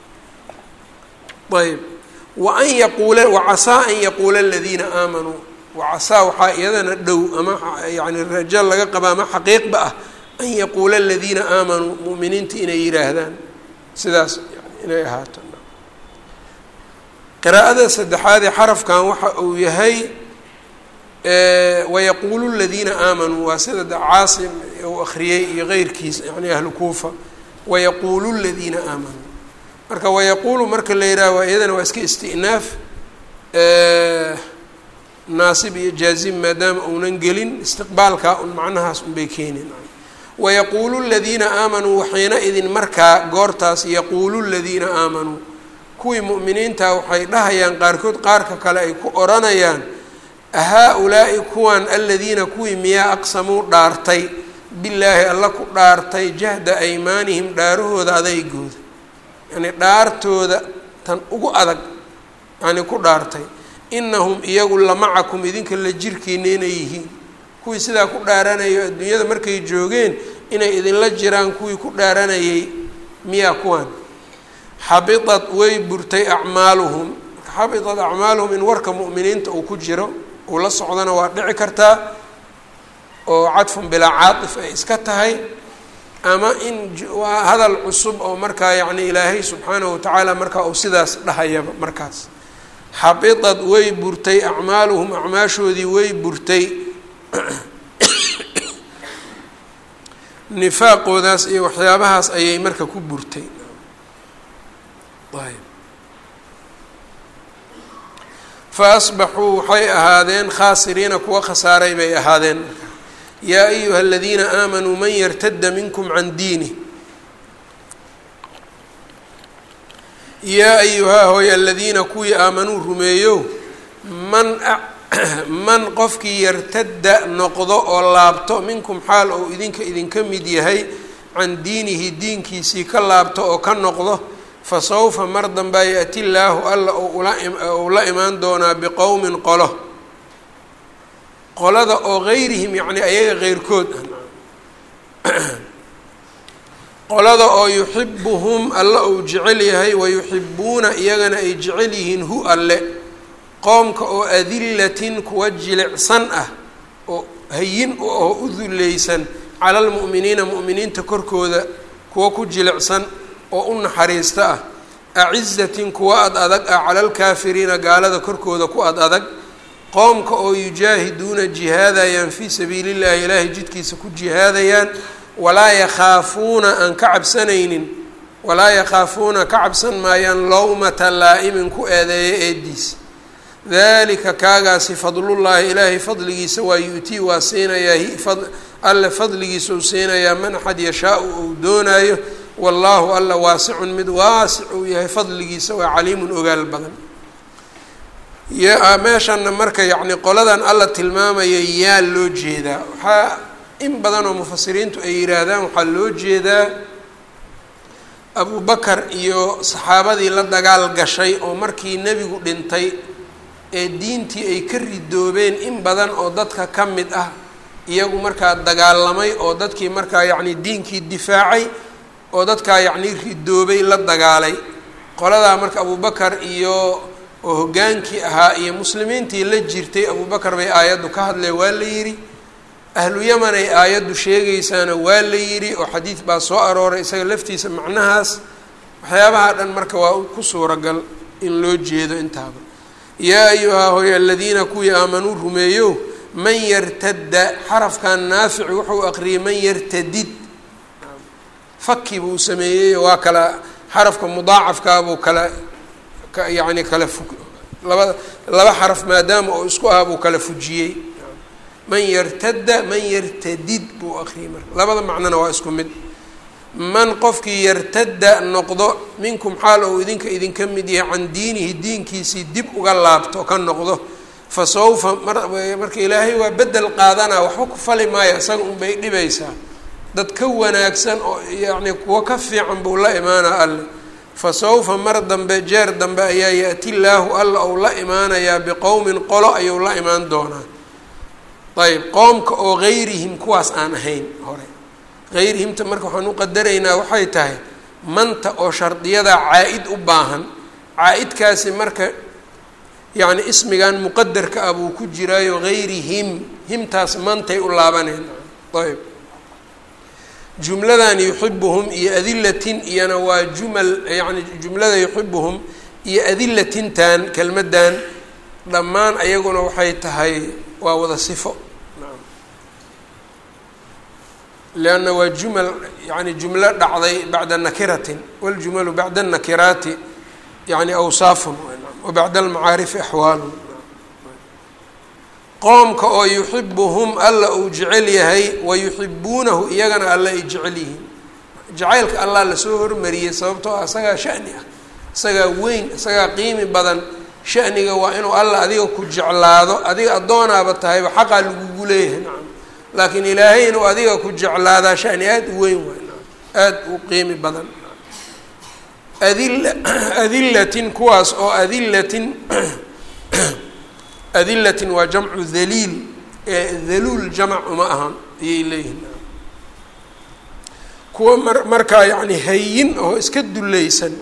ayb wa an yaquula wacasaa an yaquula aladiina aamanuu wacasaa waxaa iyadana dhow ama yani rajo laga qaba ama xaqiiqba ah an yaquula aladiina aamanuu mu'miniinta inay yidhaahdaan sidaas inay ahaato qiraa'ada saddexaad ee xarafkan waxa uu yahay wayaquulu ladiina aamanuu waa sida caasim uu akriyey iyo keyrkiis yani ahlu kuufa wayaquulu ladiina aamanuu marka wayaquulu marka la yidhaha waa iyadana waa iska isti'naaf naasib iyo jaazim maadaama uunan gelin istiqbaalkaa un macnahaas unbay keenin wayaquulu ladiina aamanuu waxiina idin markaa goortaas yaquulu ladiina aamanuu kuwii mu'miniinta waxay dhahayaan qaarkood qaarka kale ay ku odhanayaan ahaa-ulaa'i kuwan aladiina kuwii miyaa aqsamuu dhaartay billaahi alla ku dhaartay jahda aymaanihim dhaarahooda adaygooda yani dhaartooda tan ugu adag yani ku dhaartay inahum iyagu lamacakum idinka la jirkiina inay yihiin kuwii sidaa ku dhaaranayo adduunyada markay joogeen inay idinla jiraan kuwii ku dhaaranayay miyaa kuwan xabitat way burtay acmaaluhum xabitat acmaaluhum in warka mu'miniinta uu ku jiro uu la socdana waa dhici kartaa oo cadfun bilaa caatif ay iska tahay ama in waa hadal cusub oo markaa yacni ilaahay subxaanahu watacaala markaa uu sidaas dhahayaba markaas xabitat way burtay acmaaluhum acmaashoodii way burtay nifaaqoodaas iyo waxyaabahaas ayay marka ku burtay ayb fa asbaxuu waxay ahaadeen khaasiriina kuwa khasaaray bay ahaadeen marka yaa ayuha aladiina aamanuu man yartada minkum can diinih yaa ayuhaa hooy aladiina kuwii aamanuu rumeeyo man man qofkii yartada noqdo oo laabto minkum xaal ou idinka idinka mid yahay can diinihi diinkiisii ka laabto oo ka noqdo fa sawfa mar dambaa ya-ti llaahu alla ou la imaan doonaa biqowmin qolo qolada oo gayrihim yacni ayaga keyrkood ah qolada oo yuxibuhum alla uu jecel yahay wayuxibuuna iyagana ay jecel yihiin hu alle qoomka oo adillatin kuwa jilicsan ah oo hayin u oo u dullaysan cala almu'miniina mu'miniinta korkooda kuwa ku jilicsan oo u naxariista ah acizatin kuwa ad adag ah cala alkaafiriina gaalada korkooda ku ad adag qoomka oo yujaahiduuna jihaadayaan fii sabiili llahi ilaahay jidkiisa ku jihaadayaan walaa yakhaafuuna aan ka cabsanaynin walaa yakhaafuuna ka cabsan maayaan lowmata laa'imin ku eedeeya eediisa dalika kaagaasi fadlullaahi ilaahay fadligiisa waa yu-tii waa siinayaa alle fadligiisa uu siinayaa man axad yashaau ou doonaayo wallaahu alla waasicun mid waasic uu yahay fadligiisa waa caliimun ogaal badan ya meeshanna marka yacni qoladan alla tilmaamaya yaa loo jeedaa waxaa in badan oo mufasiriintu ay yidhaahdaan waxaa loo jeedaa abubakar iyo saxaabadii la dagaal gashay oo markii nebigu dhintay ee diintii ay ka ridoobeen in badan oo dadka ka mid ah iyagu markaa dagaalamay oo dadkii markaa yacni diinkii difaacay oo dadkaa yacni ridoobay la dagaalay qoladaa marka abubakar iyo oo hoggaankii ahaa iyo muslimiintii la jirtay abubakar bay aayaddu ka hadleen waa la yidhi ahlu yaman ay aayaddu sheegaysaana waa la yidhi oo xadiid baa soo arooray isaga laftiisa macnahaas waxyaabaha dhan marka waa ku suuragal in loo jeedo intaaba yaa ayuhaa hooy aladiina kuwii aamanuu rumeeyo man yartadda xarafkan naafici wuxuu aqriyay man yartadid faki buu sameeyey waa kala xarafka mudaacafkaabuu kala yacni kala fu laba laba xaraf maadaama oo isku ah buu kala fujiyey man yartadda man yartadid buu aqriyay marka labada macnona waa isku mid man qofkii yartadda noqdo minkum xaal ou idinka idinka mid yahay can diinihi diinkiisii dib uga laabto ka noqdo fa sawfa marka ilaahay waa bedel qaadanaa waxba ku fali maayo isaga unbay dhibaysaa dad ka wanaagsan oo yacni kuwa ka fiican buu la imaanaa alle fa sawfa mar dambe jeer dambe ayaa ya-ti llaahu alla ou la imaanayaa biqowmin qolo ayuu la imaan doonaa ayb qoomka oo gayrihim kuwaas aan ahayn hore gayrihimta marka waxaan u qadaraynaa waxay tahay manta oo shardiyada caa-id u baahan caa-idkaasi marka yacni ismigan muqadarka ah buu ku jiraayo gayrihim himtaas mantay u laabaneen ayb jumladan yuxibuhum iyo adilatin iyana waa jumal yacni jumlada yuxibuhum iyo adilatintan kelmaddan dhammaan ayaguna waxay tahay waa wada sifo leanna waa jumal yani jumlo dhacday bacda nakiratin waljumalu bacda nakiraati yani awsaafun wa bacda almacaarifi axwaalun qoomka oo yuxibuhum alla uu jecel yahay wayuxibuunahu iyagana alla ay jecel yihiin jacaylka allah lasoo hormariyey sababtoo ah isagaa shani ah isagaa weyn isagaa qiimi badan shaniga waa inuu alla adiga ku jeclaado adiga addoonaaba tahayba xaqaa lagugu leeyahay nacam laakiin ilaahay inuu adiga ku jeclaadaa shani aada u weyn waay nacam aada u qiimi badan adilla adillatin kuwaas oo adillatin adillatin waa jamcu dhaliil ee dhaluul jamac uma ahan ayay leeyihin kuwa mar markaa yacni hayin oo iska dullaysan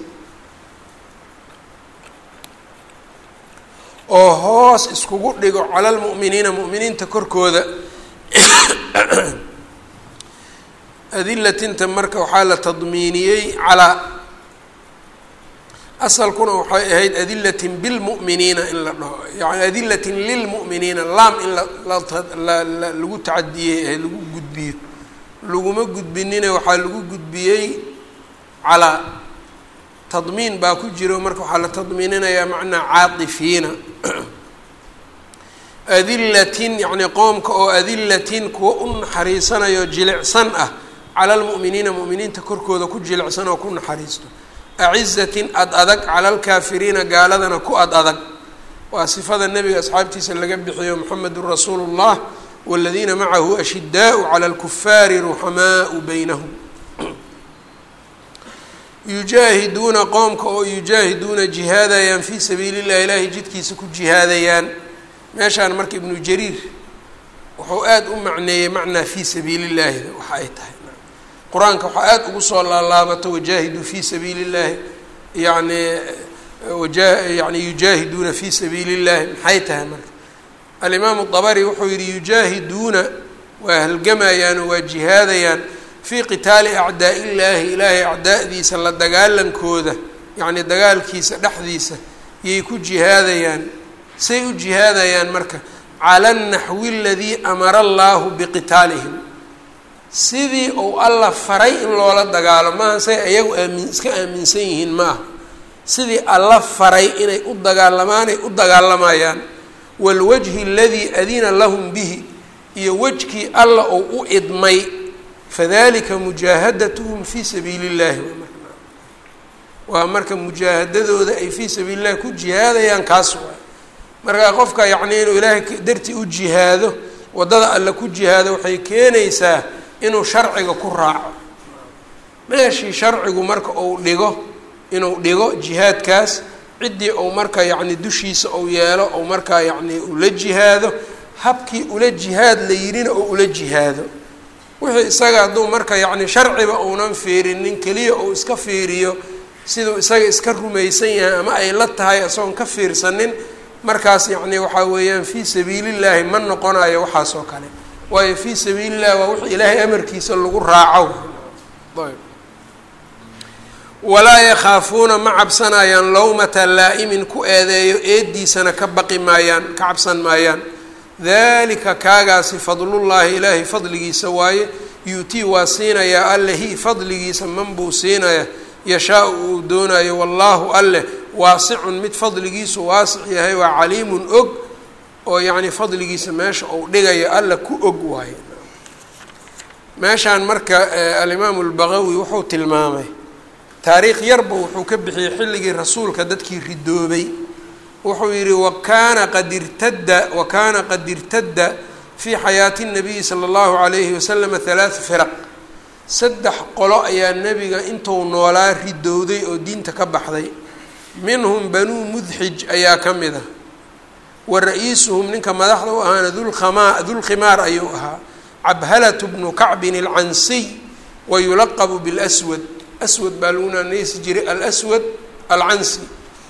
oo hoos iskugu dhigo cala lmu'miniina mu'miniinta korkooda adillatinta marka waxaa la tadmiiniyey calaa asalkuna waxay ahayd adillatin bilmu'miniina in la dhaho yani adillatin lilmu'miniina laam in la lagu tacadiyey ahayd lagu gudbiyo laguma gudbinine waxaa lagu gudbiyey calaa tadmiin baa ku jiro marka waxaa la tadmiininayaa macnaa caatifiina adillatin yacni qoomka oo adillatin kuwa u naxariisanayo jilicsan ah cala almu'miniina mu'miniinta korkooda ku jilicsan oo ku naxariisto acizatin ad adag cala alkaafiriina gaaladana ku ad adag waa sifada nebiga asxaabtiisa laga bixiyo moxamedun rasuulu llah waladiina macahu ashidaau cala alkufaari ruxamaau baynahum yujaahiduuna qoomka oo yujaahiduuna jihaadayaan fii sabiili llahi ilaahay jidkiisa ku jihaadayaan meeshaan marka ibnu jariir wuxuu aada u macneeyey macnaa fii sabiili llaahida waxa ay tahay qur-aanka waxaa aada ugu soo laalaabato wajaahiduu fii sabiili llahi yani waja yani yujaahiduuna fii sabiili llahi maxay tahay marka alimaamu dabari wuxuu yihi yujaahiduuna waa halgamayaan oo waa jihaadayaan fii qitaali acdaa illaahi ilaahay acdaa'diisa la dagaalankooda yacni dagaalkiisa dhexdiisa yay ku jihaadayaan say u jihaadayaan marka cala anaxwi aladii amara allaahu biqitaalihim sidii uu alla faray in loola dagaalo maaha say ayagu aamin iska aaminsan yihiin maaha sidii alla faray inay u dagaalamaan ay u dagaalamayaan waalwajhi aladii adina lahum bihi iyo wejkii alla uu u idmay fadalika mujaahadatuhum fii sabiili illahi waa marka mujaahadadooda ay fii sabiili llahi ku jihaadayaan kaas waay marka qofka yacni inuu ilaahay dartii u jihaado waddada alle ku jihaado waxay keenaysaa inuu sharciga ku raaco meeshii sharcigu marka uu dhigo inuu dhigo jihaadkaas ciddii uu marka yacni dushiisa uu yeelo ou markaa yacni ula jihaado habkii ula jihaad la yidhina oo ula jihaado wixii isaga hadduu marka yacni sharciba uunan fiirinin keliya uu iska fiiriyo siduu isaga iska rumaysan yahay ama ay la tahay isagoon ka fiirsanin markaas yacni waxaa weeyaan fii sabiilillaahi ma noqonayo waxaas oo kale waayo fii sabiilillahi waa wixii ilaahay amarkiisa lagu raaco ayb walaa yakhaafuuna ma cabsanayaan lawmata laa'imin ku eedeeyo eediisana ka baqi maayaan ka cabsan maayaan dalika kaagaasi fadlullaahi ilaahay fadligiisa waaye yuutii waa siinayaa allehi fadligiisa man buu siinaya yashaa-u uu doonayo wallaahu alleh waasicun mid fadligiisu waasic yahay waa caliimun og oo yacni fadligiisa meesha uu dhigayo alla ku og waaye meeshaan marka alimaamu albagawi wuxuu tilmaamay taariikh yarba wuxuu ka bixiyey xilligii rasuulka dadkii ridoobay wuxuu yihi wakaana qad irtadda wakaana qad irtadda fii xayaati الnabiyi salى اllahu عalayhi waslama halaaثa firaq saddex qolo ayaa nebiga intuu noolaa ridowday oo diinta ka baxday minhum banuu mudxij ayaa ka mid ah wa ra-iisuhum ninka madaxda u ahaana dulkama dulkhimaar ayuu ahaa cabhalatu bnu kacbin alcansiy wa yulaqabu biاlswad aswad baa lagu naanaysi jiray alswad alcansi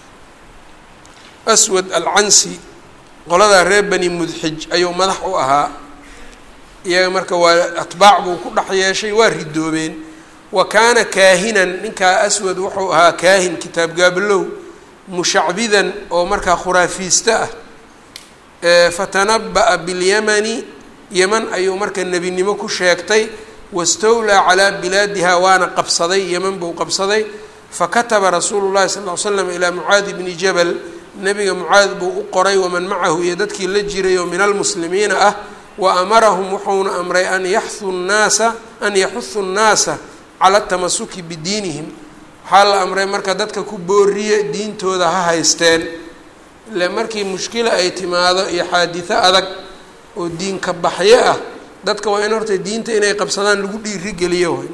aswad alcansi qoladaa reer bani mudxij ayuu madax u ahaa iyaga marka waa atbaac buu ku dhex yeeshay waa ridoobeen wa kaana kaahinan ninkaa aswad wuxuu ahaa kaahin kitaab gaabalow mushacbidan oo markaa khuraafiista ah fatanaba'a bilyamani yeman ayuu marka nebinimo ku sheegtay wastawlaa calaa bilaadiha waana qabsaday yeman buu qabsaday fakataba rasuulu llahi sal ll ly slam ilaa mucaadi bni jabal nebiga mucaad buu u qoray waman macahu iyo dadkii la jiray oo min almuslimiina ah wa amarahum wuxuuna amray an yaxu nnaasa an yaxuhu nnaasa cala tamasuki bidiinihim waxaa la amray marka dadka ku booriye diintooda ha haysteen ile markii mushkila ay timaado iyo xaadiso adag oo diinka baxyo ah dadka waa in horta diinta inay qabsadaan lagu dhiirigeliyo way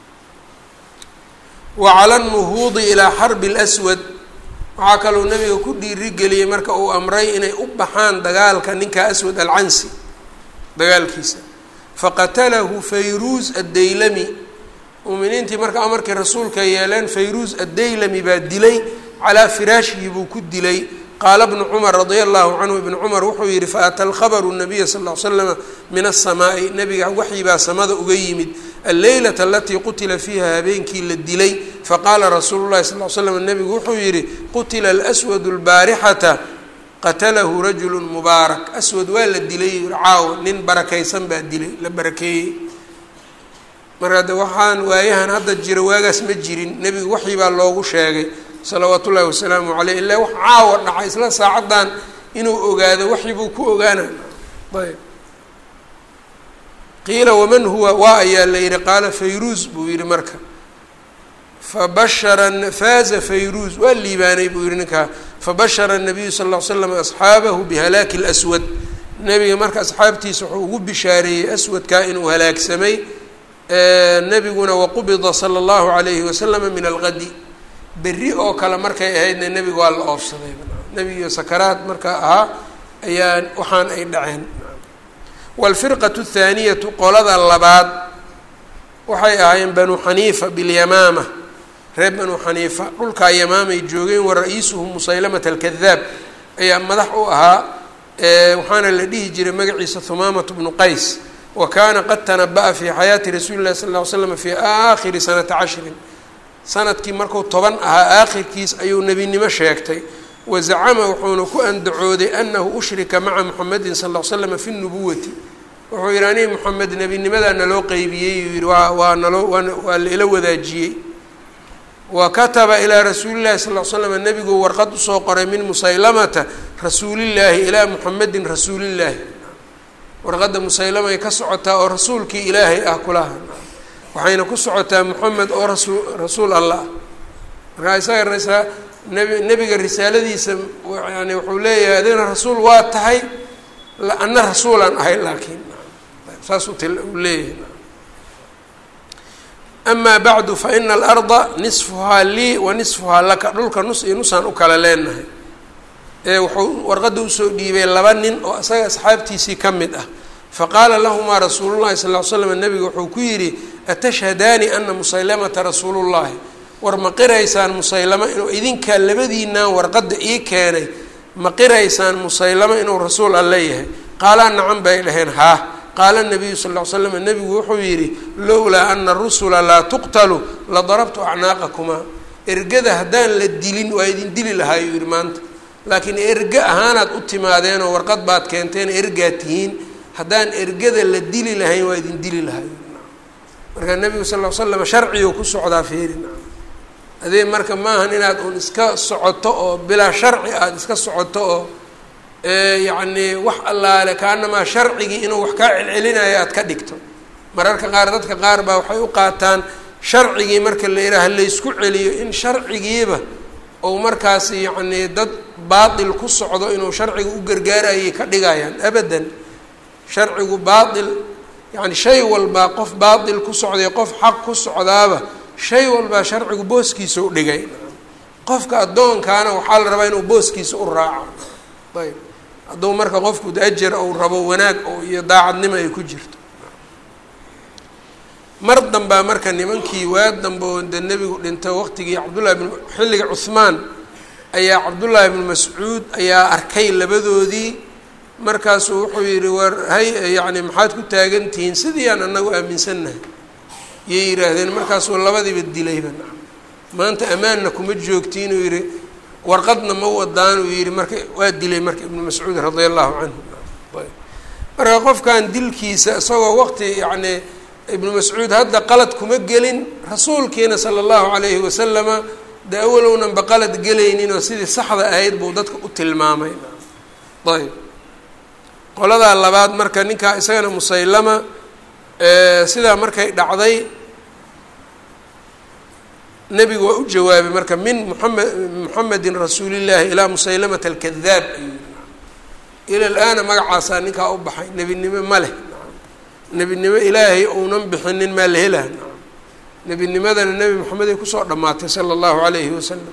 wa cala nuhuudi ilaa xarbi اlswad waxaa kaloo nebiga ku dhiirigeliyey marka uu amray inay u baxaan dagaalka ninka aswad alcansi dagaalkiisa faqatalahu fayruuz addaylami muuminiintii marka amarkii rasuulka yeeleen fayruuz addaylami baa dilay calaa firaashihi buu ku dilay qaala bnu cumar radia allahu canhu ibnu cumar wuxuu yihi faata alkhabaru nabiya sal ll ly slama min aلsamaa'i nebiga waxyi baa samada uga yimid alleylata alatii qutila fiiha habeenkii la dilay faqaala rasuulu llahi sal l slam nebigu wuxuu yihi qutila alswad اlbaarixata qatalahu rajulu mubaarak aswad waa la dilay caawo nin barakaysan baa dilay la barakeeyey marka de waxaan waayahan hadda jira waagaas ma jirin nebigu waxyi baa loogu sheegay salawaat ullahi wasalaamu caleyh ilaa wax caawa dhacay isla saacaddan inuu ogaado waxyi buu ku ogaana ayb qiila waman huwa waa ayaa la yihi qaala fayruuz buu yihi marka fabashara faaza fayruuz waa liibaanay buu yihi ninkaa fabashara الnabiyu sal ll ly slam asxaabahu bihalaaki اlaswad nebiga marka asxaabtiisa wuxuu ugu bishaareeyey aswadkaa inuu halaagsamay nebiguna waqubida salى اllahu عalayhi waslama min algadi berri oo kale markay ahaydna nebiga waa la oofsaday nebigiyo sakaraad markaa ahaa ayaa waxaan ay dhaceen wاlfirqaةu الthaaniyatu qolada labaad waxay ahaayeen banu xaniifa biاlyamaama reer banu xaniifa dhulkaa yamaamay joogeen wa ra-iisuhum musaylamata alkadaab ayaa madax u ahaa waxaana la dhihi jiray magaciisa humaamatu bnu qays wa kaana qad tanaba'a fii xayaati rasuuli llahi sal ll ly slam fii aakhiri sanata cashrin sanadkii markuu toban ahaa aakhirkiis ayuu nebinimo sheegtay wazacama wuxuuna ku andacooday anahu ushrika maca muxamedin sal ll slam fi nubuwati wuxuu yihi aniga moxamed nebinimadaa naloo qeybiyey yuu yihi waa waa naloo waa la ila wadaajiyey wa kataba ilaa rasuuli llahi sal l slam nebiguu warqad usoo qoray min musaylamata rasuulillaahi ilaa muxamedin rasuulillaahi warqadda musaylamay ka socotaa oo rasuulkii ilaahay ah kulaha waxayna ku socotaa moxamed oo rasul rasuul allah markaa isaga rasa nebi nebiga risaaladiisa yani wuxuu leeyahay adina rasuul waa tahay ana rasuulaan ahay laakiin saasuu til uu leeyahay. amaa bacdu fa ina alarda nisfuhaa lii wa nisfuhaa laka, dhulka nus iyo nusaan u kala leenahay. ee wuxuu warqadda usoo dhiibay laba nin oo isaga asxaabtiisii ka mid ah. faqaala lahumaa rasuulullahi sal ll ly slam, nabiga wuxuu ku yidhi atashhadaani ana musaylamata rasuulullahi, war ma qiraysaan musaylama inuu idinkaa labadiinaan warqadda ii keenay ma qiraysaan musaylama inuu rasuul alle yahay? qaalaa nacan bay dhaheen haa. qaala nabiyu sal ll ly slam, nabigu wuxuu yidhi lowlaa ana rusula laa tuqtalu la darabtu acnaaqakumaa, ergada haddaan la dilin waa idin dili lahaa yuu yidhi maanta, laakiin erge ahaanaad u timaadeen oo warqad baad keenteen ergaad tihiin, haddaan ergada la dili lahayn waa idin dili lahaa. marka nebigu sal ll slam sharciguu ku socdaa feerin adee marka maahan inaad un iska socoto oo bilaa sharci aada iska socoto oo yacni wax allaale kaanamaa sharcigii inuu wax kaa celcelinayo aada ka dhigto. mararka qaar dadka qaar baa waxay u qaataan sharcigii marka la yidhaaha laysku celiyo in sharcigiiba ou markaas yacni dad baatil ku socdo inuu sharciga u gargaarayay ka dhigayaan. abadan sharcigu baatil yani shay walbaa qof baatil ku socday qof xaq ku socdaaba shay walbaa sharcigu booskiisa u dhigay. qofka addoonkaana waxaa la rabaa inuu booskiisa u raaco. ayb hadduu marka qofku ajar ou rabo wanaag oo iyo daacadnimo ay ku jirto. mar danbaa marka nimankii waa dambe oo de nebigu dhinto waqtigii cabdullahi bn xilliga cuhmaan ayaa cabdullaahi bnu mascuud ayaa arkay labadoodii, markaasuu wuxuu yidhi war hay yacni maxaad ku taagan tihiin sidii aan anagu aaminsannahay yay yidhaahdeen. markaasuu labadiiba dilayba. maanta ammaanna kuma joogtiin uu yidhi, warqadna ma wadaan uu yidhi, marka waa dilay marka ibnu mascuud radia allahu canhu. marka qofkan dilkiisa isagoo waqti yacni ibnu mascuud hadda qalad kuma gelin, rasuulkiina sala allahu calayhi wasalama de awalownanba qalad gelaynin oo sidii saxda ahayd buu dadka u tilmaamay. ayb qoladaa labaad marka ninkaa isagana musaylama sidaa markay dhacday nebigu waa u jawaabay marka min muamed muxamedin rasuulillaahi ilaa musaylamata alkadaab ayuu ila l-aana magacaasaa ninkaa u baxay. nebinimo ma leh, nebinimo ilaahay ounan bixinin maa la helaha. nebinimadana nebi moxamed ay kusoo dhammaatay sala allahu calayhi wasalam.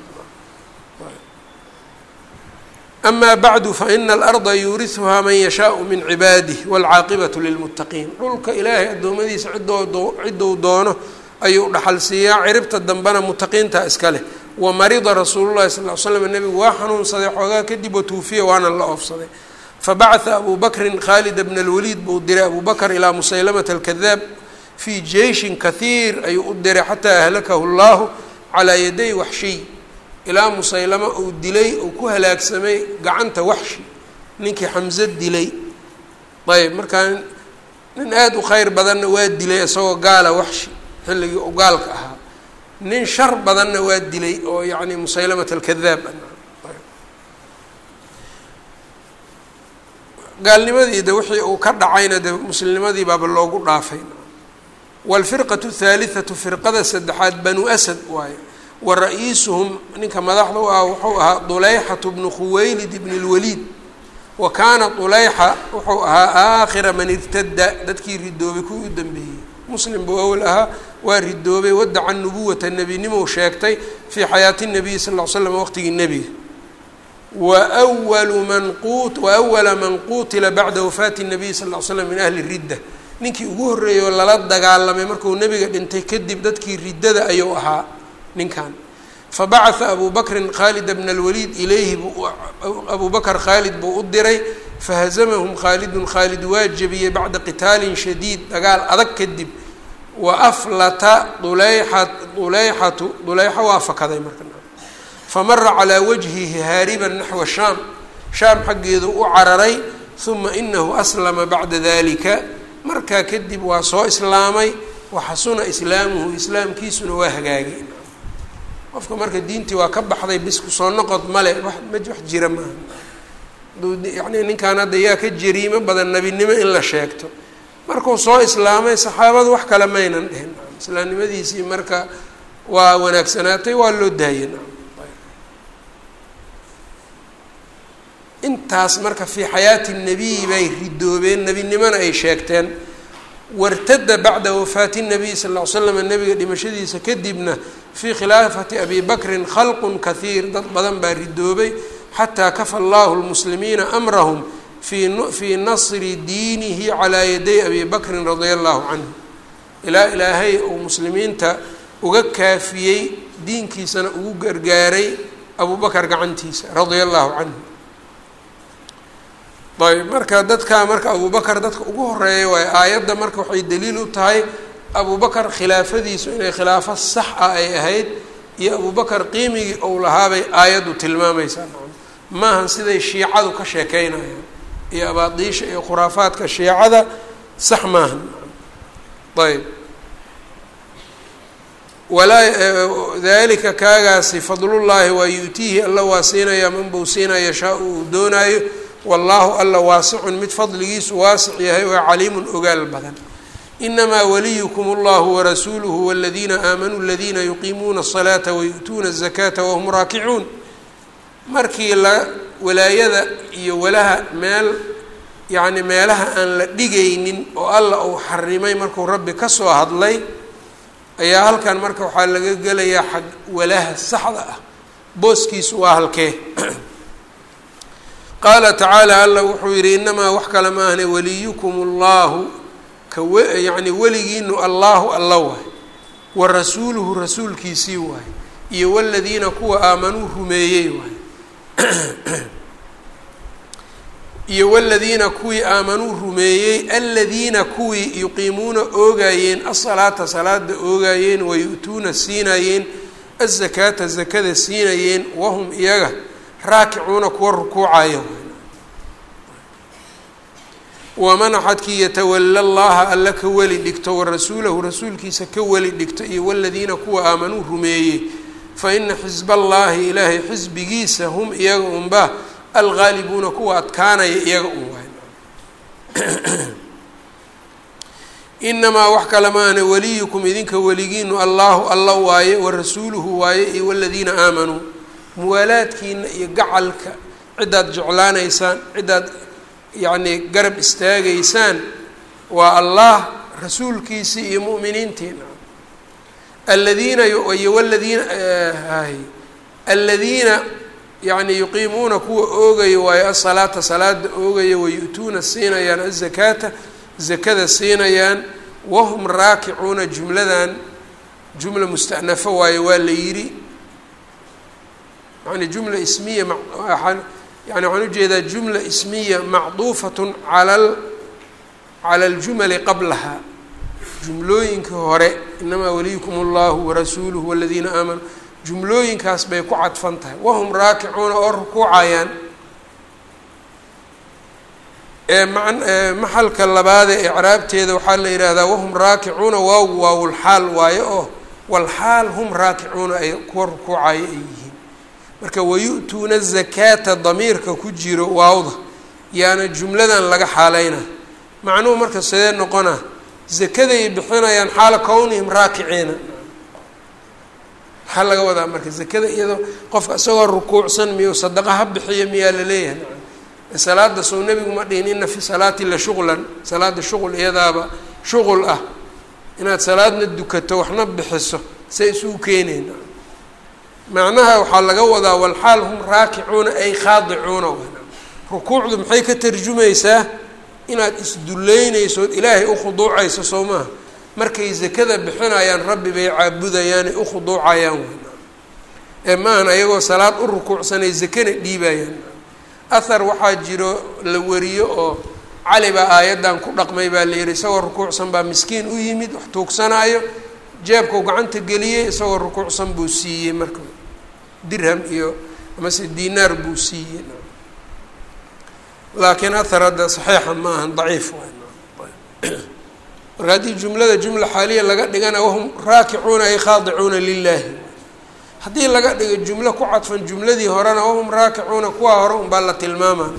amaa bacdu fa ina alarda yuurihuhaa man yashaau min cibaadih waalcaaqibatu lilmuttaqiin, dhulka ilaahay addoommadiisa ciddoo ciddou doono ayuu dhaxal siiyaa, ciribta dambena muttaqiinta iska leh. wa marida rasuulullahi sal ll ly slam, nebigu waa xanuunsaday xoogaa kadib watuufiya waana la oofsaday. fabacatha abu bakrin khaalida bna alwaliid buu diray abu bakr ilaa musaylamata alkadaab fii jeyshin kahiir ayuu u diray xataa ahlakahu llahu calaa yaday waxshiy, ilaa musaylama uu dilay uu ku halaagsamay gacanta waxshi ninkii xamse dilay. ayb markaa nin aada u kheyr badanna waa dilay isagoo gaala waxshi xilligii u gaalka ahaa, nin shar badanna waa dilay oo yacni musaylamata alkadaab. gaalnimadii de wixii uu ka dhacayna de muslimnimadii baaba loogu dhaafay. waalfirqatu thalithatu, firqada saddexaad banu asad waaye. wa ra-iisuhum ninka madaxda u ah wuxuu ahaa duleyxatu bnu khuwaylid ibn اlwaliid. wa kaana duleyxa wuxuu ahaa aakhira man irtada, dadkii ridoobay kuwii u dambeeyey. muslim buu awal ahaa, waa ridoobay, wadaca nubuwata nebinimou sheegtay fii xayaati nabiyi sal ll ly slam waqtigii nebiga. wawalu man qut waawala man qutila bacda wafaati nabiy sal ll ly slam min ahli ridda, ninkii ugu horreeyay oo lala dagaalamay markuu nebiga dhintay kadib dadkii riddada ayuu ahaa ninkan. fabacatha abu bakrin khaalida bna alwaliid ilayhi buu abu bakr khaalid buu u diray. fahazamahum khaalidun, khaalid waa jebiyey bacda qitaalin shadiid, dagaal adag kadib. wa aflata duleyxa duleyxatu duleyxa waa fakaday marka. famara calaa wajhihi haariban naxwa shaam, shaam xaggeedu u cararay. uma inahu aslama bacda dalika, markaa kadib waa soo islaamay. waxasuna islaamuhu, islaamkiisuna waa hagaagay. qofka marka diintii waa ka baxday bis kusoo noqod male wax ma wax jira maaha. yani ninkaan hadda yaa ka jariimo badan nebinimo in la sheegto. markuu soo islaamay saxaabadu wax kale maynan dhihin, islaamnimadiisii marka waa wanaagsanaatay, waa loo daayay. intaas marka fii xayaati الnabiyi bay ridoobeen nebinimona ay sheegteen. wartada bacda wafaati الnabiy sal ll ly slam nebiga dhimashadiisa kadibna fii khilaafati abi bakrin khalqun kahiir dad badan baa ridoobay xataa kafa allahu lmuslimiina amrahum fii nasri diinihi calaa yaday abi bakrin radia allahu canhu ilaa ilaahay uu muslimiinta uga kaafiyey diinkiisana ugu gargaaray abu bakar gacantiisa radia allahu canhu. ayb marka dadkaa marka abu bakar dadka ugu horeeya waayo aayadda marka waxay daliil u tahay abu bakar khilaafadiisu inay khilaafo sax ah ay ahayd iyo abu bakar qiimigii ou lahaabay aayaddu tilmaamaysaa. maahan siday shiicadu ka sheekeynayaan iyo abaadiisha iyo khuraafaadka shiicada sax maahan. ayb walaa dalika kaagaasi fadlullaahi waa yu'tiihi alla waa siinayaa man buu siinaya yashaa-u uu doonaayo wallaahu alla waasicun mid fadligiisu waasic yahay waa caliimun ogaal badan. inamaa waliyukum allahu warasuuluhu waladiina aamanuu aladiina yuqiimuuna الصalaata wayu'tuuna الzakaata wahum raakicuun. markii la walaayada iyo walaha meel yacni meelaha aan la dhigaynin oo alla uu xarimay markuu rabbi ka soo hadlay ayaa halkan marka waxaa laga gelayaa xag walaha saxda ah booskiisu waa halkee. qaala tacaala alla wuxuu yidhi inamaa wax kale ma ahne waliyukum allahu ka yacni weligiinu allahu alla waay wa rasuuluhu rasuulkiisii waay iyo waladiina kuwa aamanuu rumeeyey waay iyo waladiina kuwii aamanuu rumeeyey aladiina kuwii yuqiimuuna oogaayeen asalaata salaada oogaayeen wayu'tuuna siinayeen azakaata zakada siinayeen wahum iyaga raakicuuna kuwa rukuucaya. waman axadkii yatawala llaha alla ka weli dhigto warasuulahu rasuulkiisa ka weli dhigto iyo waladiina kuwa aamanuu rumeeyey fa ina xisba allaahi ilaahay xisbigiisa hum iyaga unba algaalibuuna kuwa adkaanaya iyaga un waay. inamaa wax kale maana waliyukum idinka weligiinu allahu alla waaye warasuuluhu waaye iyo waladiina aamanuu. muwaalaadkiina iyo gacalka cidaad jeclaanaysaan cidaad yacni garab istaagaysaan waa allah rasuulkiisii iyo mu'miniintiina. aladiina iyo waladiina hay aladiina yacni yuqiimuuna kuwa oogaya waayo asalaata salaada oogaya wayu'tuuna siinayaan azakaata zakada siinayaan wahum raakicuuna. jumladan jumla musta'nafa waayo waa la yidhi yani jumla ismiya yani waxaan ujeedaa jumla ismiya macduufatun cala cala aljumali qablaha. jumlooyinka hore inamaa waliyukum allahu warasuuluhu waladiina aamanuu jumlooyinkaas bay ku cadfan tahay wahum raakicuuna oo rukuucayaan. ee man maxalka labaadee icraabteeda waxaa la yidhaahdaa wahum raakicuuna waaw waawulxaal waaye oo walxaal hum raakicuuna ay kuwa rukuucaya ay yihiin. marka wayu'tuuna zakaata damiirka ku jiro waawda yaana jumladan laga xaaleyna. macnuhu marka sidee noqona zakaday bixinayaan xaala kownihim raakiciina. maxaa laga wadaa marka zakada iyadoo qofka isagoo rukuucsan miyuu sadaqa ha bixiyo miyaa la leeyahay. salaada soo nebigu ma dhihin ina fi salaati la shuqlan salaada shuqul iyadaaba shuqul ah inaad salaadna dukato waxna bixiso say isugu keeneen. macnaha waxaa laga wadaa walxaal hum raakicuuna ay khaadicuuna. rukuucdu maxay ka tarjumaysaa inaad isduleynayso od ilaahay u khuduucayso soo maha. markay zakada bixinayaan rabbi bay caabudayaanay u khuduucayaan weyna ee maahan ayagoo salaad u rukuucsanay zakana dhiibayaan. ahar waxaa jiro la wariyo oo cali baa aayaddan ku dhaqmay baa la yihi isagoo rukuucsan baa miskiin u yimid wax tuugsanaayo jeebkau gacanta geliyey isagoo rukuucsan buu siiyey marka dirham iyo amase dinaar buu siiyey. laakiin ahar hadda saxiixa ma ahan daciif waay. marka haddii jumlada jumla xaaliya laga dhigana wahum raakicuuna ay khaadicuuna lilaahi. haddii laga dhigo jumlo ku cadfan jumladii horena wahum raakicuuna kuwaa hore unbaa la tilmaamaa.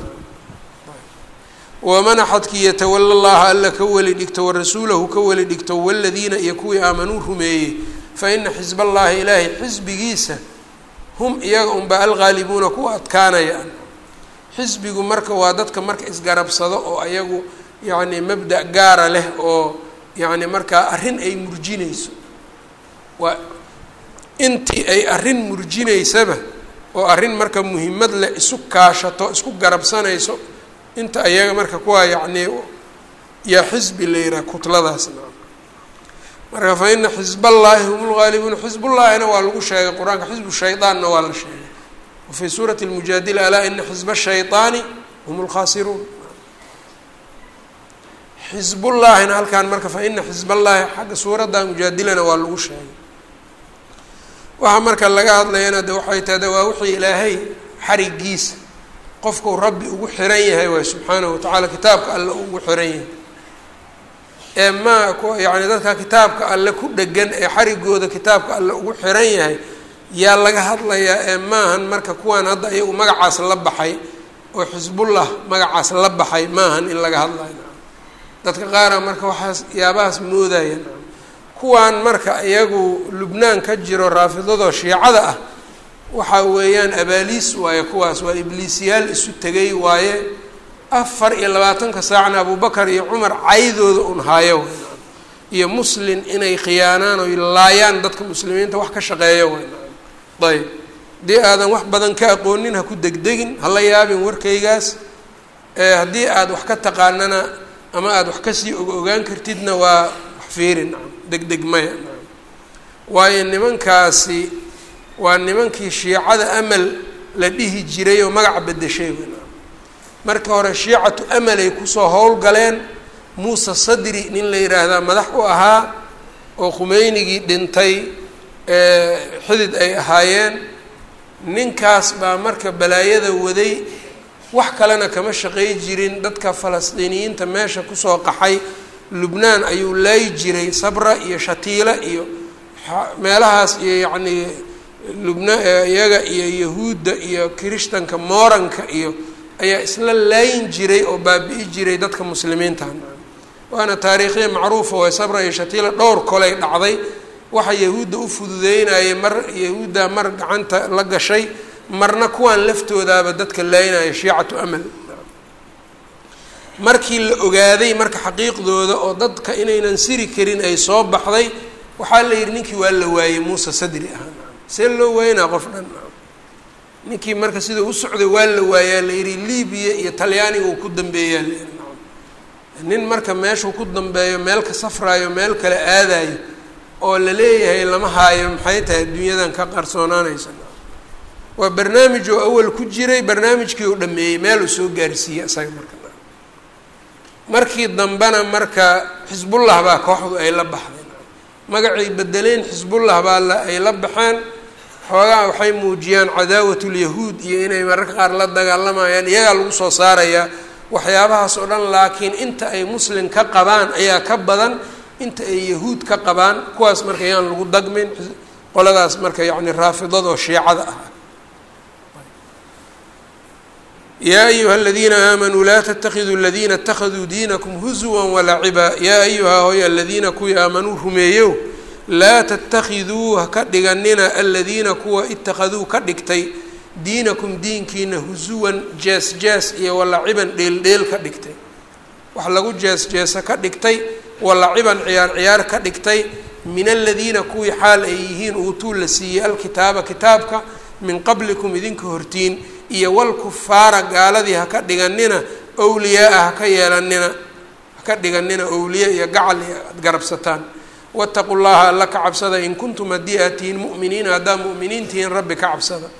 waman axadkii yatawala llaha alla ka weli dhigto warasuulahu ka weli dhigto waladiina iyo kuwii aamanuu rumeeyey fa ina xisba allahi ilaahay xisbigiisa hum iyaga unbaa algaalibuuna kuwa adkaanaya. xisbigu marka waa dadka marka isgarabsado oo ayagu yacni mabda' gaara leh oo yacni markaa arrin ay murjinayso waa intii ay arrin murjinaysaba oo arrin marka muhiimad leh isu kaashato isku garabsanayso inta ayaga marka kuwaa yacni yaa xisbi la yidhaha kutladaasna marka fa ina xisballaahi hum lgaalibuun xisbullaahina waa lagu sheegay qur-aanka xisbu shaydaanna waa la sheegay wafii suurati lmujaadila alaa ina xisba shayطaani hum lkhaasiruun xisbullaahina halkaan marka fa ina xisballaahi xagga suuradda mujaadilana waa lagu sheegay waxaa marka laga hadlayana de waxay tahay de waa wixii ilaahay xarigiisa qofkuu rabbi ugu xiran yahay waay subxaanahu watacaala kitaabka alle ugu xiran yahay ee maa yani dadka kitaabka alle ku dhegan ee xarigooda kitaabka alle ugu xiran yahay yaa laga hadlayaa ee maahan marka kuwaan hadda iyagu magacaas la baxay oo xisbullah magacaas la baxay maahan in laga hadlayo dadka qaara marka waxaas yaabahaas moodayaan kuwaan marka iyagu lubnaan ka jiro raafidadoo shiicada ah waxaa weeyaan abaaliis waaye kuwaas waa ibliisyaal isu tegay waaye afar iyo labaatanka saacna abubakar iyo cumar caydooda un haayo iyo muslin inay khiyaanaan oy laayaan dadka muslimiinta wax ka shaqeeya way ayb haddii aadan wax badan ka aqoonin ha ku degdegin hala yaabin warkaygaas haddii aada wax ka taqaanana ama aada wax kasii og ogaan kartidna waa wax fiirin degdeg maya waayo nimankaasi waa nimankii shiicada amal la dhihi jiray oo magaca bedeshay marka hore shiicatu amalay kusoo howlgaleen muuse sadri nin la yidhaahdaa madax u ahaa oo khumeynigii dhintay xidid ay ahaayeen ninkaas baa marka balaayada waday wax kalena kama shaqey jirin dadka falastiiniyiinta meesha kusoo qaxay lubnaan ayuu laayi jiray sabra iyo shatiila iyo meelahaas iyo yacnii lubna iyaga iyo yahuudda iyo kirishtanka mooranka iyo ayaa isla laayin jiray oo baabi'i jiray dadka muslimiinta waana taariikhya macruufa way sabra iyo shatiila dhowr kolay dhacday waxa yahuudda u fududeynayay mar yahuudda mar gacanta la gashay marna kuwaan laftoodaaba dadka laayinaya shiicatu amal markii la ogaaday marka xaqiiqdooda oo dadka inaynan siri karin ay soo baxday waxaa la yidhi ninkii waa la waayey muuse sadri ahaa see loo waynaa qof dhan ninkii marka sida u socday waa la waayaa la yidhi libiya iyo talyaaniga uu ku dambeeyaa la yidhi nin marka meeshuu ku dambeeyo meel ka safraayo meel kale aadayo oo la leeyahay lama haayo maxay tahay adduunyadan ka qarsoonaanaysa waa barnaamij oo awal ku jiray barnaamijkii uu dhameeyey meel uu soo gaarsiiyey isaga marka markii dambena marka xisbullah baa kooxdu ay la baxdeen magacay bedeleen xisbullah baa la ay la baxeen xoogaa waxay muujiyaan cadaawatulyahuud iyo inay mararka qaar la dagaalamayaan iyagaa lagu soo saarayaa waxyaabahaas oo dhan laakiin inta ay muslim ka qabaan ayaa ka badan inta ay yahuud ka qabaan kuwaas marka yaan lagu dagmin qoladaas marka yacni raafidadoo shiicada ah yaa ayuha aladiina aamanuu laa tatakiduu aladiina اtakaduu diinakum huzuwa walaciba yaa ayuha hoy aladiina kuwii aamanuu rumeeyow laa tatakiduu haka dhiganina aladiina kuwa itakaduu ka dhigtay diinakum diinkiina husuwan jees jees iyo walaciban dheeldheel ka dhigtay wax lagu jees jeesa ka dhigtay walaciban ciyaar ciyaar ka dhigtay min aladiina kuwii xaal ay yihiin uutuu la siiyey alkitaaba kitaabka min qablikum idinka hortiin iyo walkufaara gaaladii haka dhiganina owliyaa-a haka yeelanina haka dhiganina owliya iyo gacal aad garabsataan waataqu llaha alla ka cabsada in kuntum haddii aad tihiin mu'miniina haddaa mu'miniin tihiin rabbi ka cabsada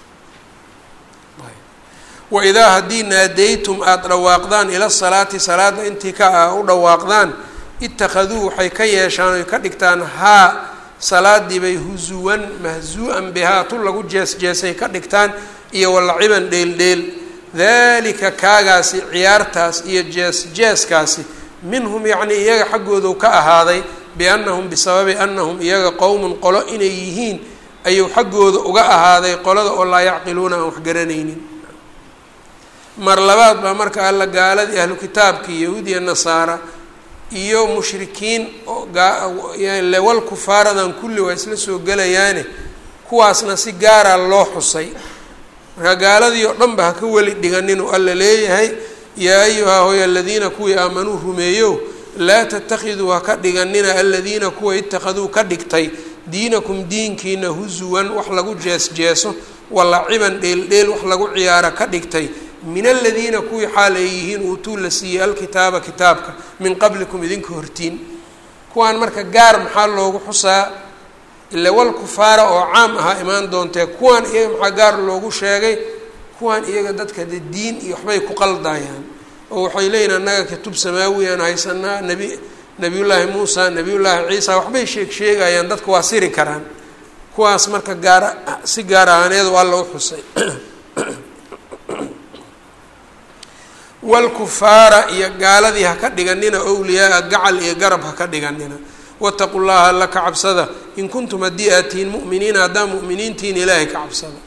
waidaa haddii naadaytum aada dhawaaqdaan ila salaati salaada intii ka ah u dhawaaqdaan ittakhaduu waxay ka yeeshaan oy ka dhigtaan haa salaadii bay husuwan mahzuu-an bihaa tu lagu jees jeesay ka dhigtaan iyo walaciban dheeldheel daalika kaagaasi ciyaartaas iyo jees jeeskaasi minhum yacnii iyaga xaggoodu ka ahaaday biannahum bisababi annahum iyaga qowmun qolo inay yihiin ayuu xaggooda uga ahaaday qolada oo laa yacqiluuna aan wax garanaynin mar labaad baa marka alla gaaladii ahlu kitaabkii yahuud iyo nasaara iyo mushrikiin lewal kufaaradan kulli waa isla soo gelayaane kuwaasna si gaaraa loo xusay marka gaaladii oo dhan ba ha ka weli dhiganin oo alla leeyahay yaa ayuha hoy aladiina kuwii aamanuu rumeeyo laa tattakhiduu ha ka dhiganina aladiina kuwa ittakhaduu ka dhigtay diinakum diinkiina husuwan wax lagu jees jeeso walaciban dheeldheel wax lagu ciyaara ka dhigtay min aladiina kuwii xaal ay yihiin uutuu la siiyey alkitaaba kitaabka min qablikum idinka hortiin kuwaan marka gaar maxaa loogu xusaa ila wal kufaara oo caam ahaa imaan doontee kuwaan iyaga maxaa gaar loogu sheegay kuwaan iyaga dadka de diin iyo waxbay ku qaldayaan oo waxay leeyihin annaga kutub samaawiyan haysanaa nabi nabiyullaahi muusa nabiyullaahi ciisa waxbay sheeg sheegayaan dadka waa siri karaan kuwaas marka gaara si gaar ahaaneed waa loo xusay walkufaara iyo gaaladii ha ka dhiganina awliyaa gacal iyo garab ha ka dhiganina wataqu llaha alla ka cabsada in kuntum haddii aad tihiin mu'miniina haddaa mu'miniintihiin ilaahay ka cabsada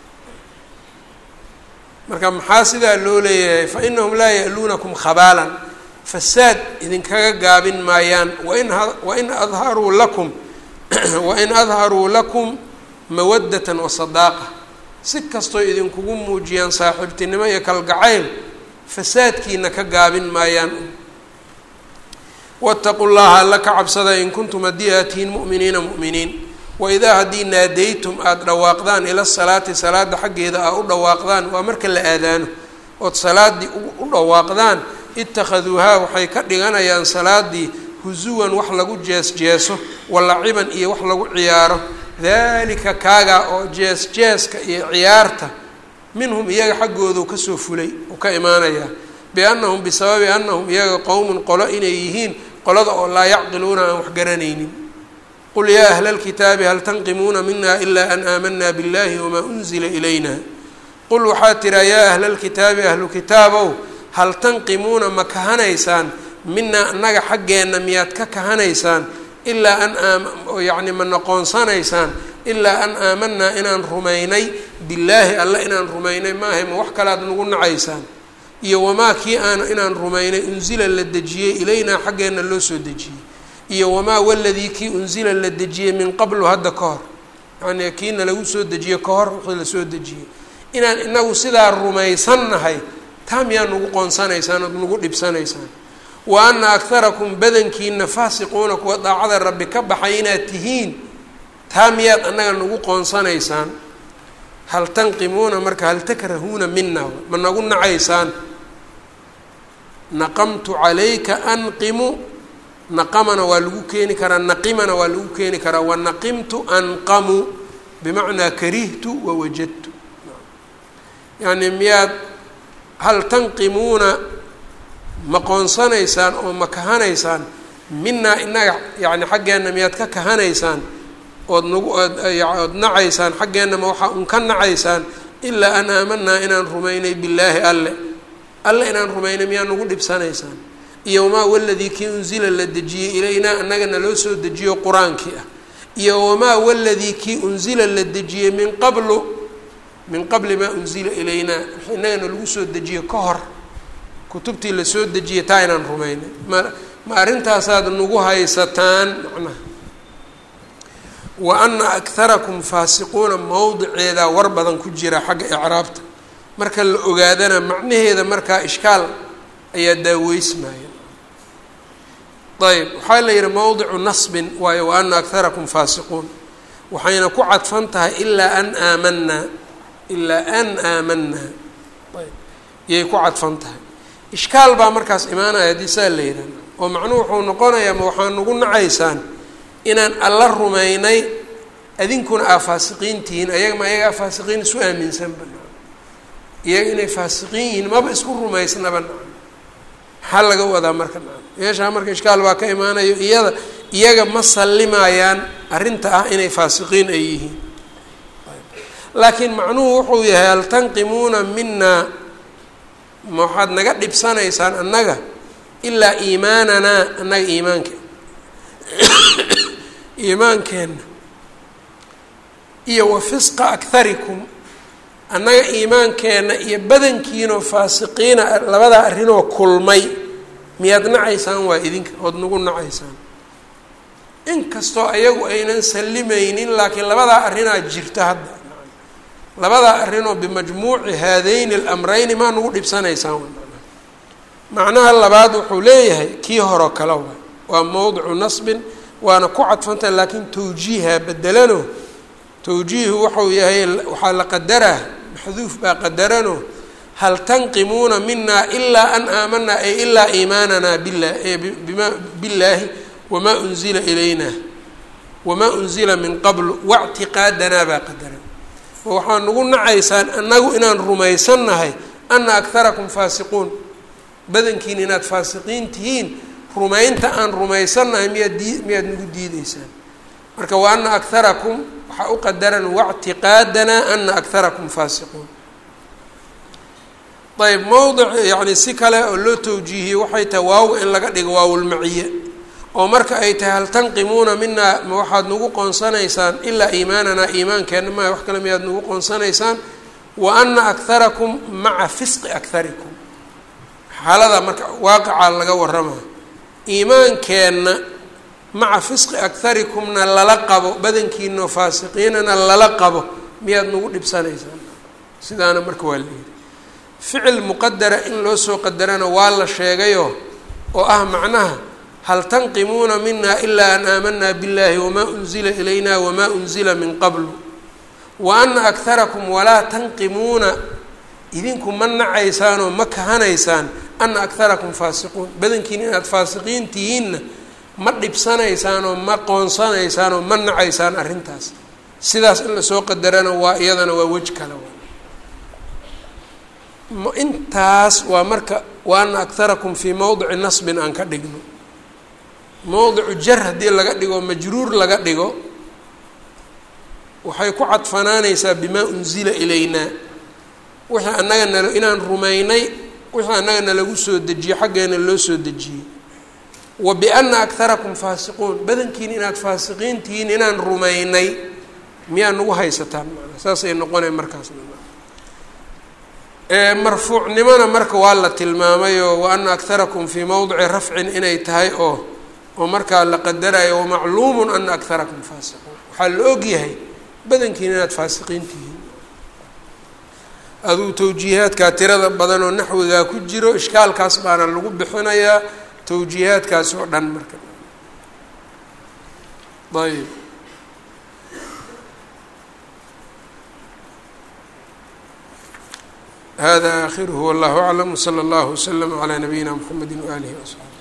marka maxaa sidaa loo leeyahay fa inahum laa ya'luunakum khabaalan fasaad idinkaga gaabin maayaan wain wain adharuu lakum wain adharuu lakum mawaddatan wa sadaaqa si kastoo idinkugu muujiyaan saaxiibtinimo iyo kalgacayl fasaadkiina ka gaabin maayaan wattaqu llaha alla ka cabsada in kuntum haddii aad tihiin mu'miniina mu'miniin waidaa haddii naadaytum aada dhawaaqdaan ila salaati salaada xaggeeda aa u dhawaaqdaan waa marka la aadaano ood salaaddii u dhawaaqdaan ittakhaduuhaa waxay ka dhiganayaan salaadii husuwan wax lagu jees jeeso walaciban iyo wax lagu ciyaaro daalika kaagaa oo jees jeeska iyo ciyaarta minhum iyaga xaggoodu kasoo fulay uu ka imaanayaa biannahum bisababi annahum iyaga qowmun qolo inay yihiin qolada oo laa yacqiluuna aan wax garanaynin qul yaa ahla alkitaabi hal tanqimuuna mina ilaa an aamanaa biاllahi wamaa unzila ilayna qul waxaa tiraa yaa ahla alkitaabi ahlu kitaabow hal tanqimuuna ma kahanaysaan minaa annaga xaggeenna miyaad ka kahanaysaan ilaa an yacni ma noqoonsanaysaan ilaa an aamanaa inaan rumaynay billaahi alla inaan rumaynay maahay ma wax kalaad nagu nacaysaan iyo wamaa kii aan inaan rumaynay unsila la dejiyey ilaynaa xaggeenna loo soo dejiyey iyo wamaa waladii kii unsila la dejiyey min qablu hadda ka hor yacnii kiina lagu soo dejiye ka hor wixii lasoo dejiyey inaan inagu sidaa rumaysannahay taa miyaa nagu qoonsanaysaan ood nagu dhibsanaysaan wa ana akharakum badankiina faasiquuna kuwa daacada rabbi ka baxay inaad tihiin taa miyaad annaga nagu qoonsanaysaan hal tanqimuuna marka hal takrahuuna mina ma nagu nacaysaan naqamtu calayka anqimu naqamana waa lagu keeni karaa naqimana waa lagu keeni karaa wanaqimtu anqamu bimacnaa karihtu wawajadtu yani miyaad hal tanqimuuna ma qoonsanaysaan oo ma kahanaysaan minaa inaga yani xaggeenna miyaad ka kahanaysaan ood nagu ood nacaysaan xaggeennama waxaa un ka nacaysaan ilaa an aamanaa inaan rumaynay billaahi alle alle inaan rumaynay miyaa nagu dhibsanaysaan iyo wamaa waladii kii unsila la dejiyey ilaynaa annagana loo soo dejiyo qur-aankii ah iyo wamaa waladii kii unsila la dejiyey min qablu min qabli maa unsila ilaynaa innagana lagu soo dejiyo ka hor kutubtii lasoo dejiyey taa inaan rumaynay ma ma arrintaasaad nagu haysataan macnaha wa ana akharakum faasiquuna mowdiceedaa war badan ku jira xagga icraabta marka la ogaadana macnaheeda markaa ishkaal ayaa daaweysmaya ayb waxaa la yihi mowdicu nasbin waayo wa ana akharakum faasiquun waxayna ku cadfan tahay ilaa an aamanaa ilaa an aamanaa ayb iyay ku cadfan tahay ishkaal baa markaas imaanaya haddii saa la yidhahdo oo macnuhu wuxuu noqonayaa ma waxaa nagu nacaysaan inaan alla rumaynay adinkuna aa faasiqiin tihiin ayaga ma ayagaa faasiqiin isu aaminsanba iyaga inay faasiqiin yihiin maba isku rumaysnaba maxaa laga wadaa marka meeshaa marka ishkaal baa ka imaanayo iyada iyaga ma sallimayaan arrinta ah inay faasiqiin ay yihiin laakiin macnuhu wuxuu yahay hal tanqimuuna minaa ma waxaad naga dhibsanaysaan annaga ilaa iimaananaa annaga iimaanke iimaankeenna iyo wa fisqa akharikum annaga iimaankeenna iyo badankiinoo faasiqiina labadaa arrinoo kulmay miyaad nacaysaan waa idinka ood nagu nacaysaan inkastoo ayagu aynan sallimaynin laakiin labadaa arrinaa jirta hadda labadaa arrinoo bimajmuuci haadayni اlamrayni maa nagu dhibsanaysaan macnaha labaad wuxuu leeyahay kii horeo kale wa waa mowdicu nasbin waana ku cadfanta laakiin tawjiiha bedelano tawjiihu waxau yahay waxaa la qadaraa maxduuf baa qadarano hal tanqimuuna mina ilaa an aamanaa ay ilaa iimaanana bila bima billaahi wamaa unzila ilayna wamaa unzila min qablu wactiqaadanaa baa qadaran oo waxaa nagu nacaysaan annagu inaan rumaysannahay ana akarakum faasiquun badankiin inaad faasiqiin tihiin rumaynta aan rumaysannahay miyaad dii miyaad nagu diideysaan marka wa ana akarakum waxaa u qadaran wactiqaadanaa ana akarakum faasiquun ayb mowdic yacni si kale oo loo tawjiihiyey waxay tahay waaw in laga dhigo waawulmaciye oo marka ay tahay hal tanqimuuna minaa ma waxaad nagu qoonsanaysaan ilaa iimaananaa iimaankeenna maa wax kale miyaad nagu qoonsanaysaan wa ana akarakum maca fisqi akarikum xaalada marka waaqicaa laga warramayo iimaankeenna maca fisqi akarikumna lala qabo badankiinao faasiqiinana lala qabo miyaad nagu dhibsanaysaan sidaana marka waa la yidhi ficil muqadara in loo soo qadarana waa la sheegayo oo ah macnaha hal tanqimuuna mina ilaa an aamanaa biاllahi wamaa unzila ilayna wamaa unzila min qablu wa ana akarakum walaa tanqimuuna idinku ma nacaysaan oo ma kahanaysaan ana akarakum faasiquun badankiin inaad faasiqiin tihiinna ma dhibsanaysaan oo ma qoonsanaysaan oo ma nacaysaan arrintaas sidaas in lasoo qadarana waa iyadana waa wej kale intaas waa marka wa ana akarakum fii mowdici nasbin aan ka dhigno mowdicu jar haddii laga dhigo majruur laga dhigo waxay ku cadfanaanaysaa bimaa unzila ilaynaa wixii annaga nal inaan rumaynay wixii annaga nalagu soo dejiyey xaggeena loo soo dejiyey wa biana akarakum faasiquun badankiin inaad faasiqiin tihiin inaan rumaynay miyaa nagu haysataan maanaa saasay noqonay markaas marfuucnimona marka waa la tilmaamayoo wa ana akarakum fii mowdici rafcin inay tahay oo oo markaa la qadarayo wamacluumun ana akarakum faasiquun waxaa la og yahay badankiin inaad faasiqiin tihiin aduu tawjiihaadkaa tirada badan oo naxwigaa ku jiro ishkaalkaas baana lagu bixinayaa tawjiihaadkaas oo dhan marka ayb hada akhiruhu wallahu aclam wsala allahu waslama calaa nabiyina mxamedi waaalihi wasaxbi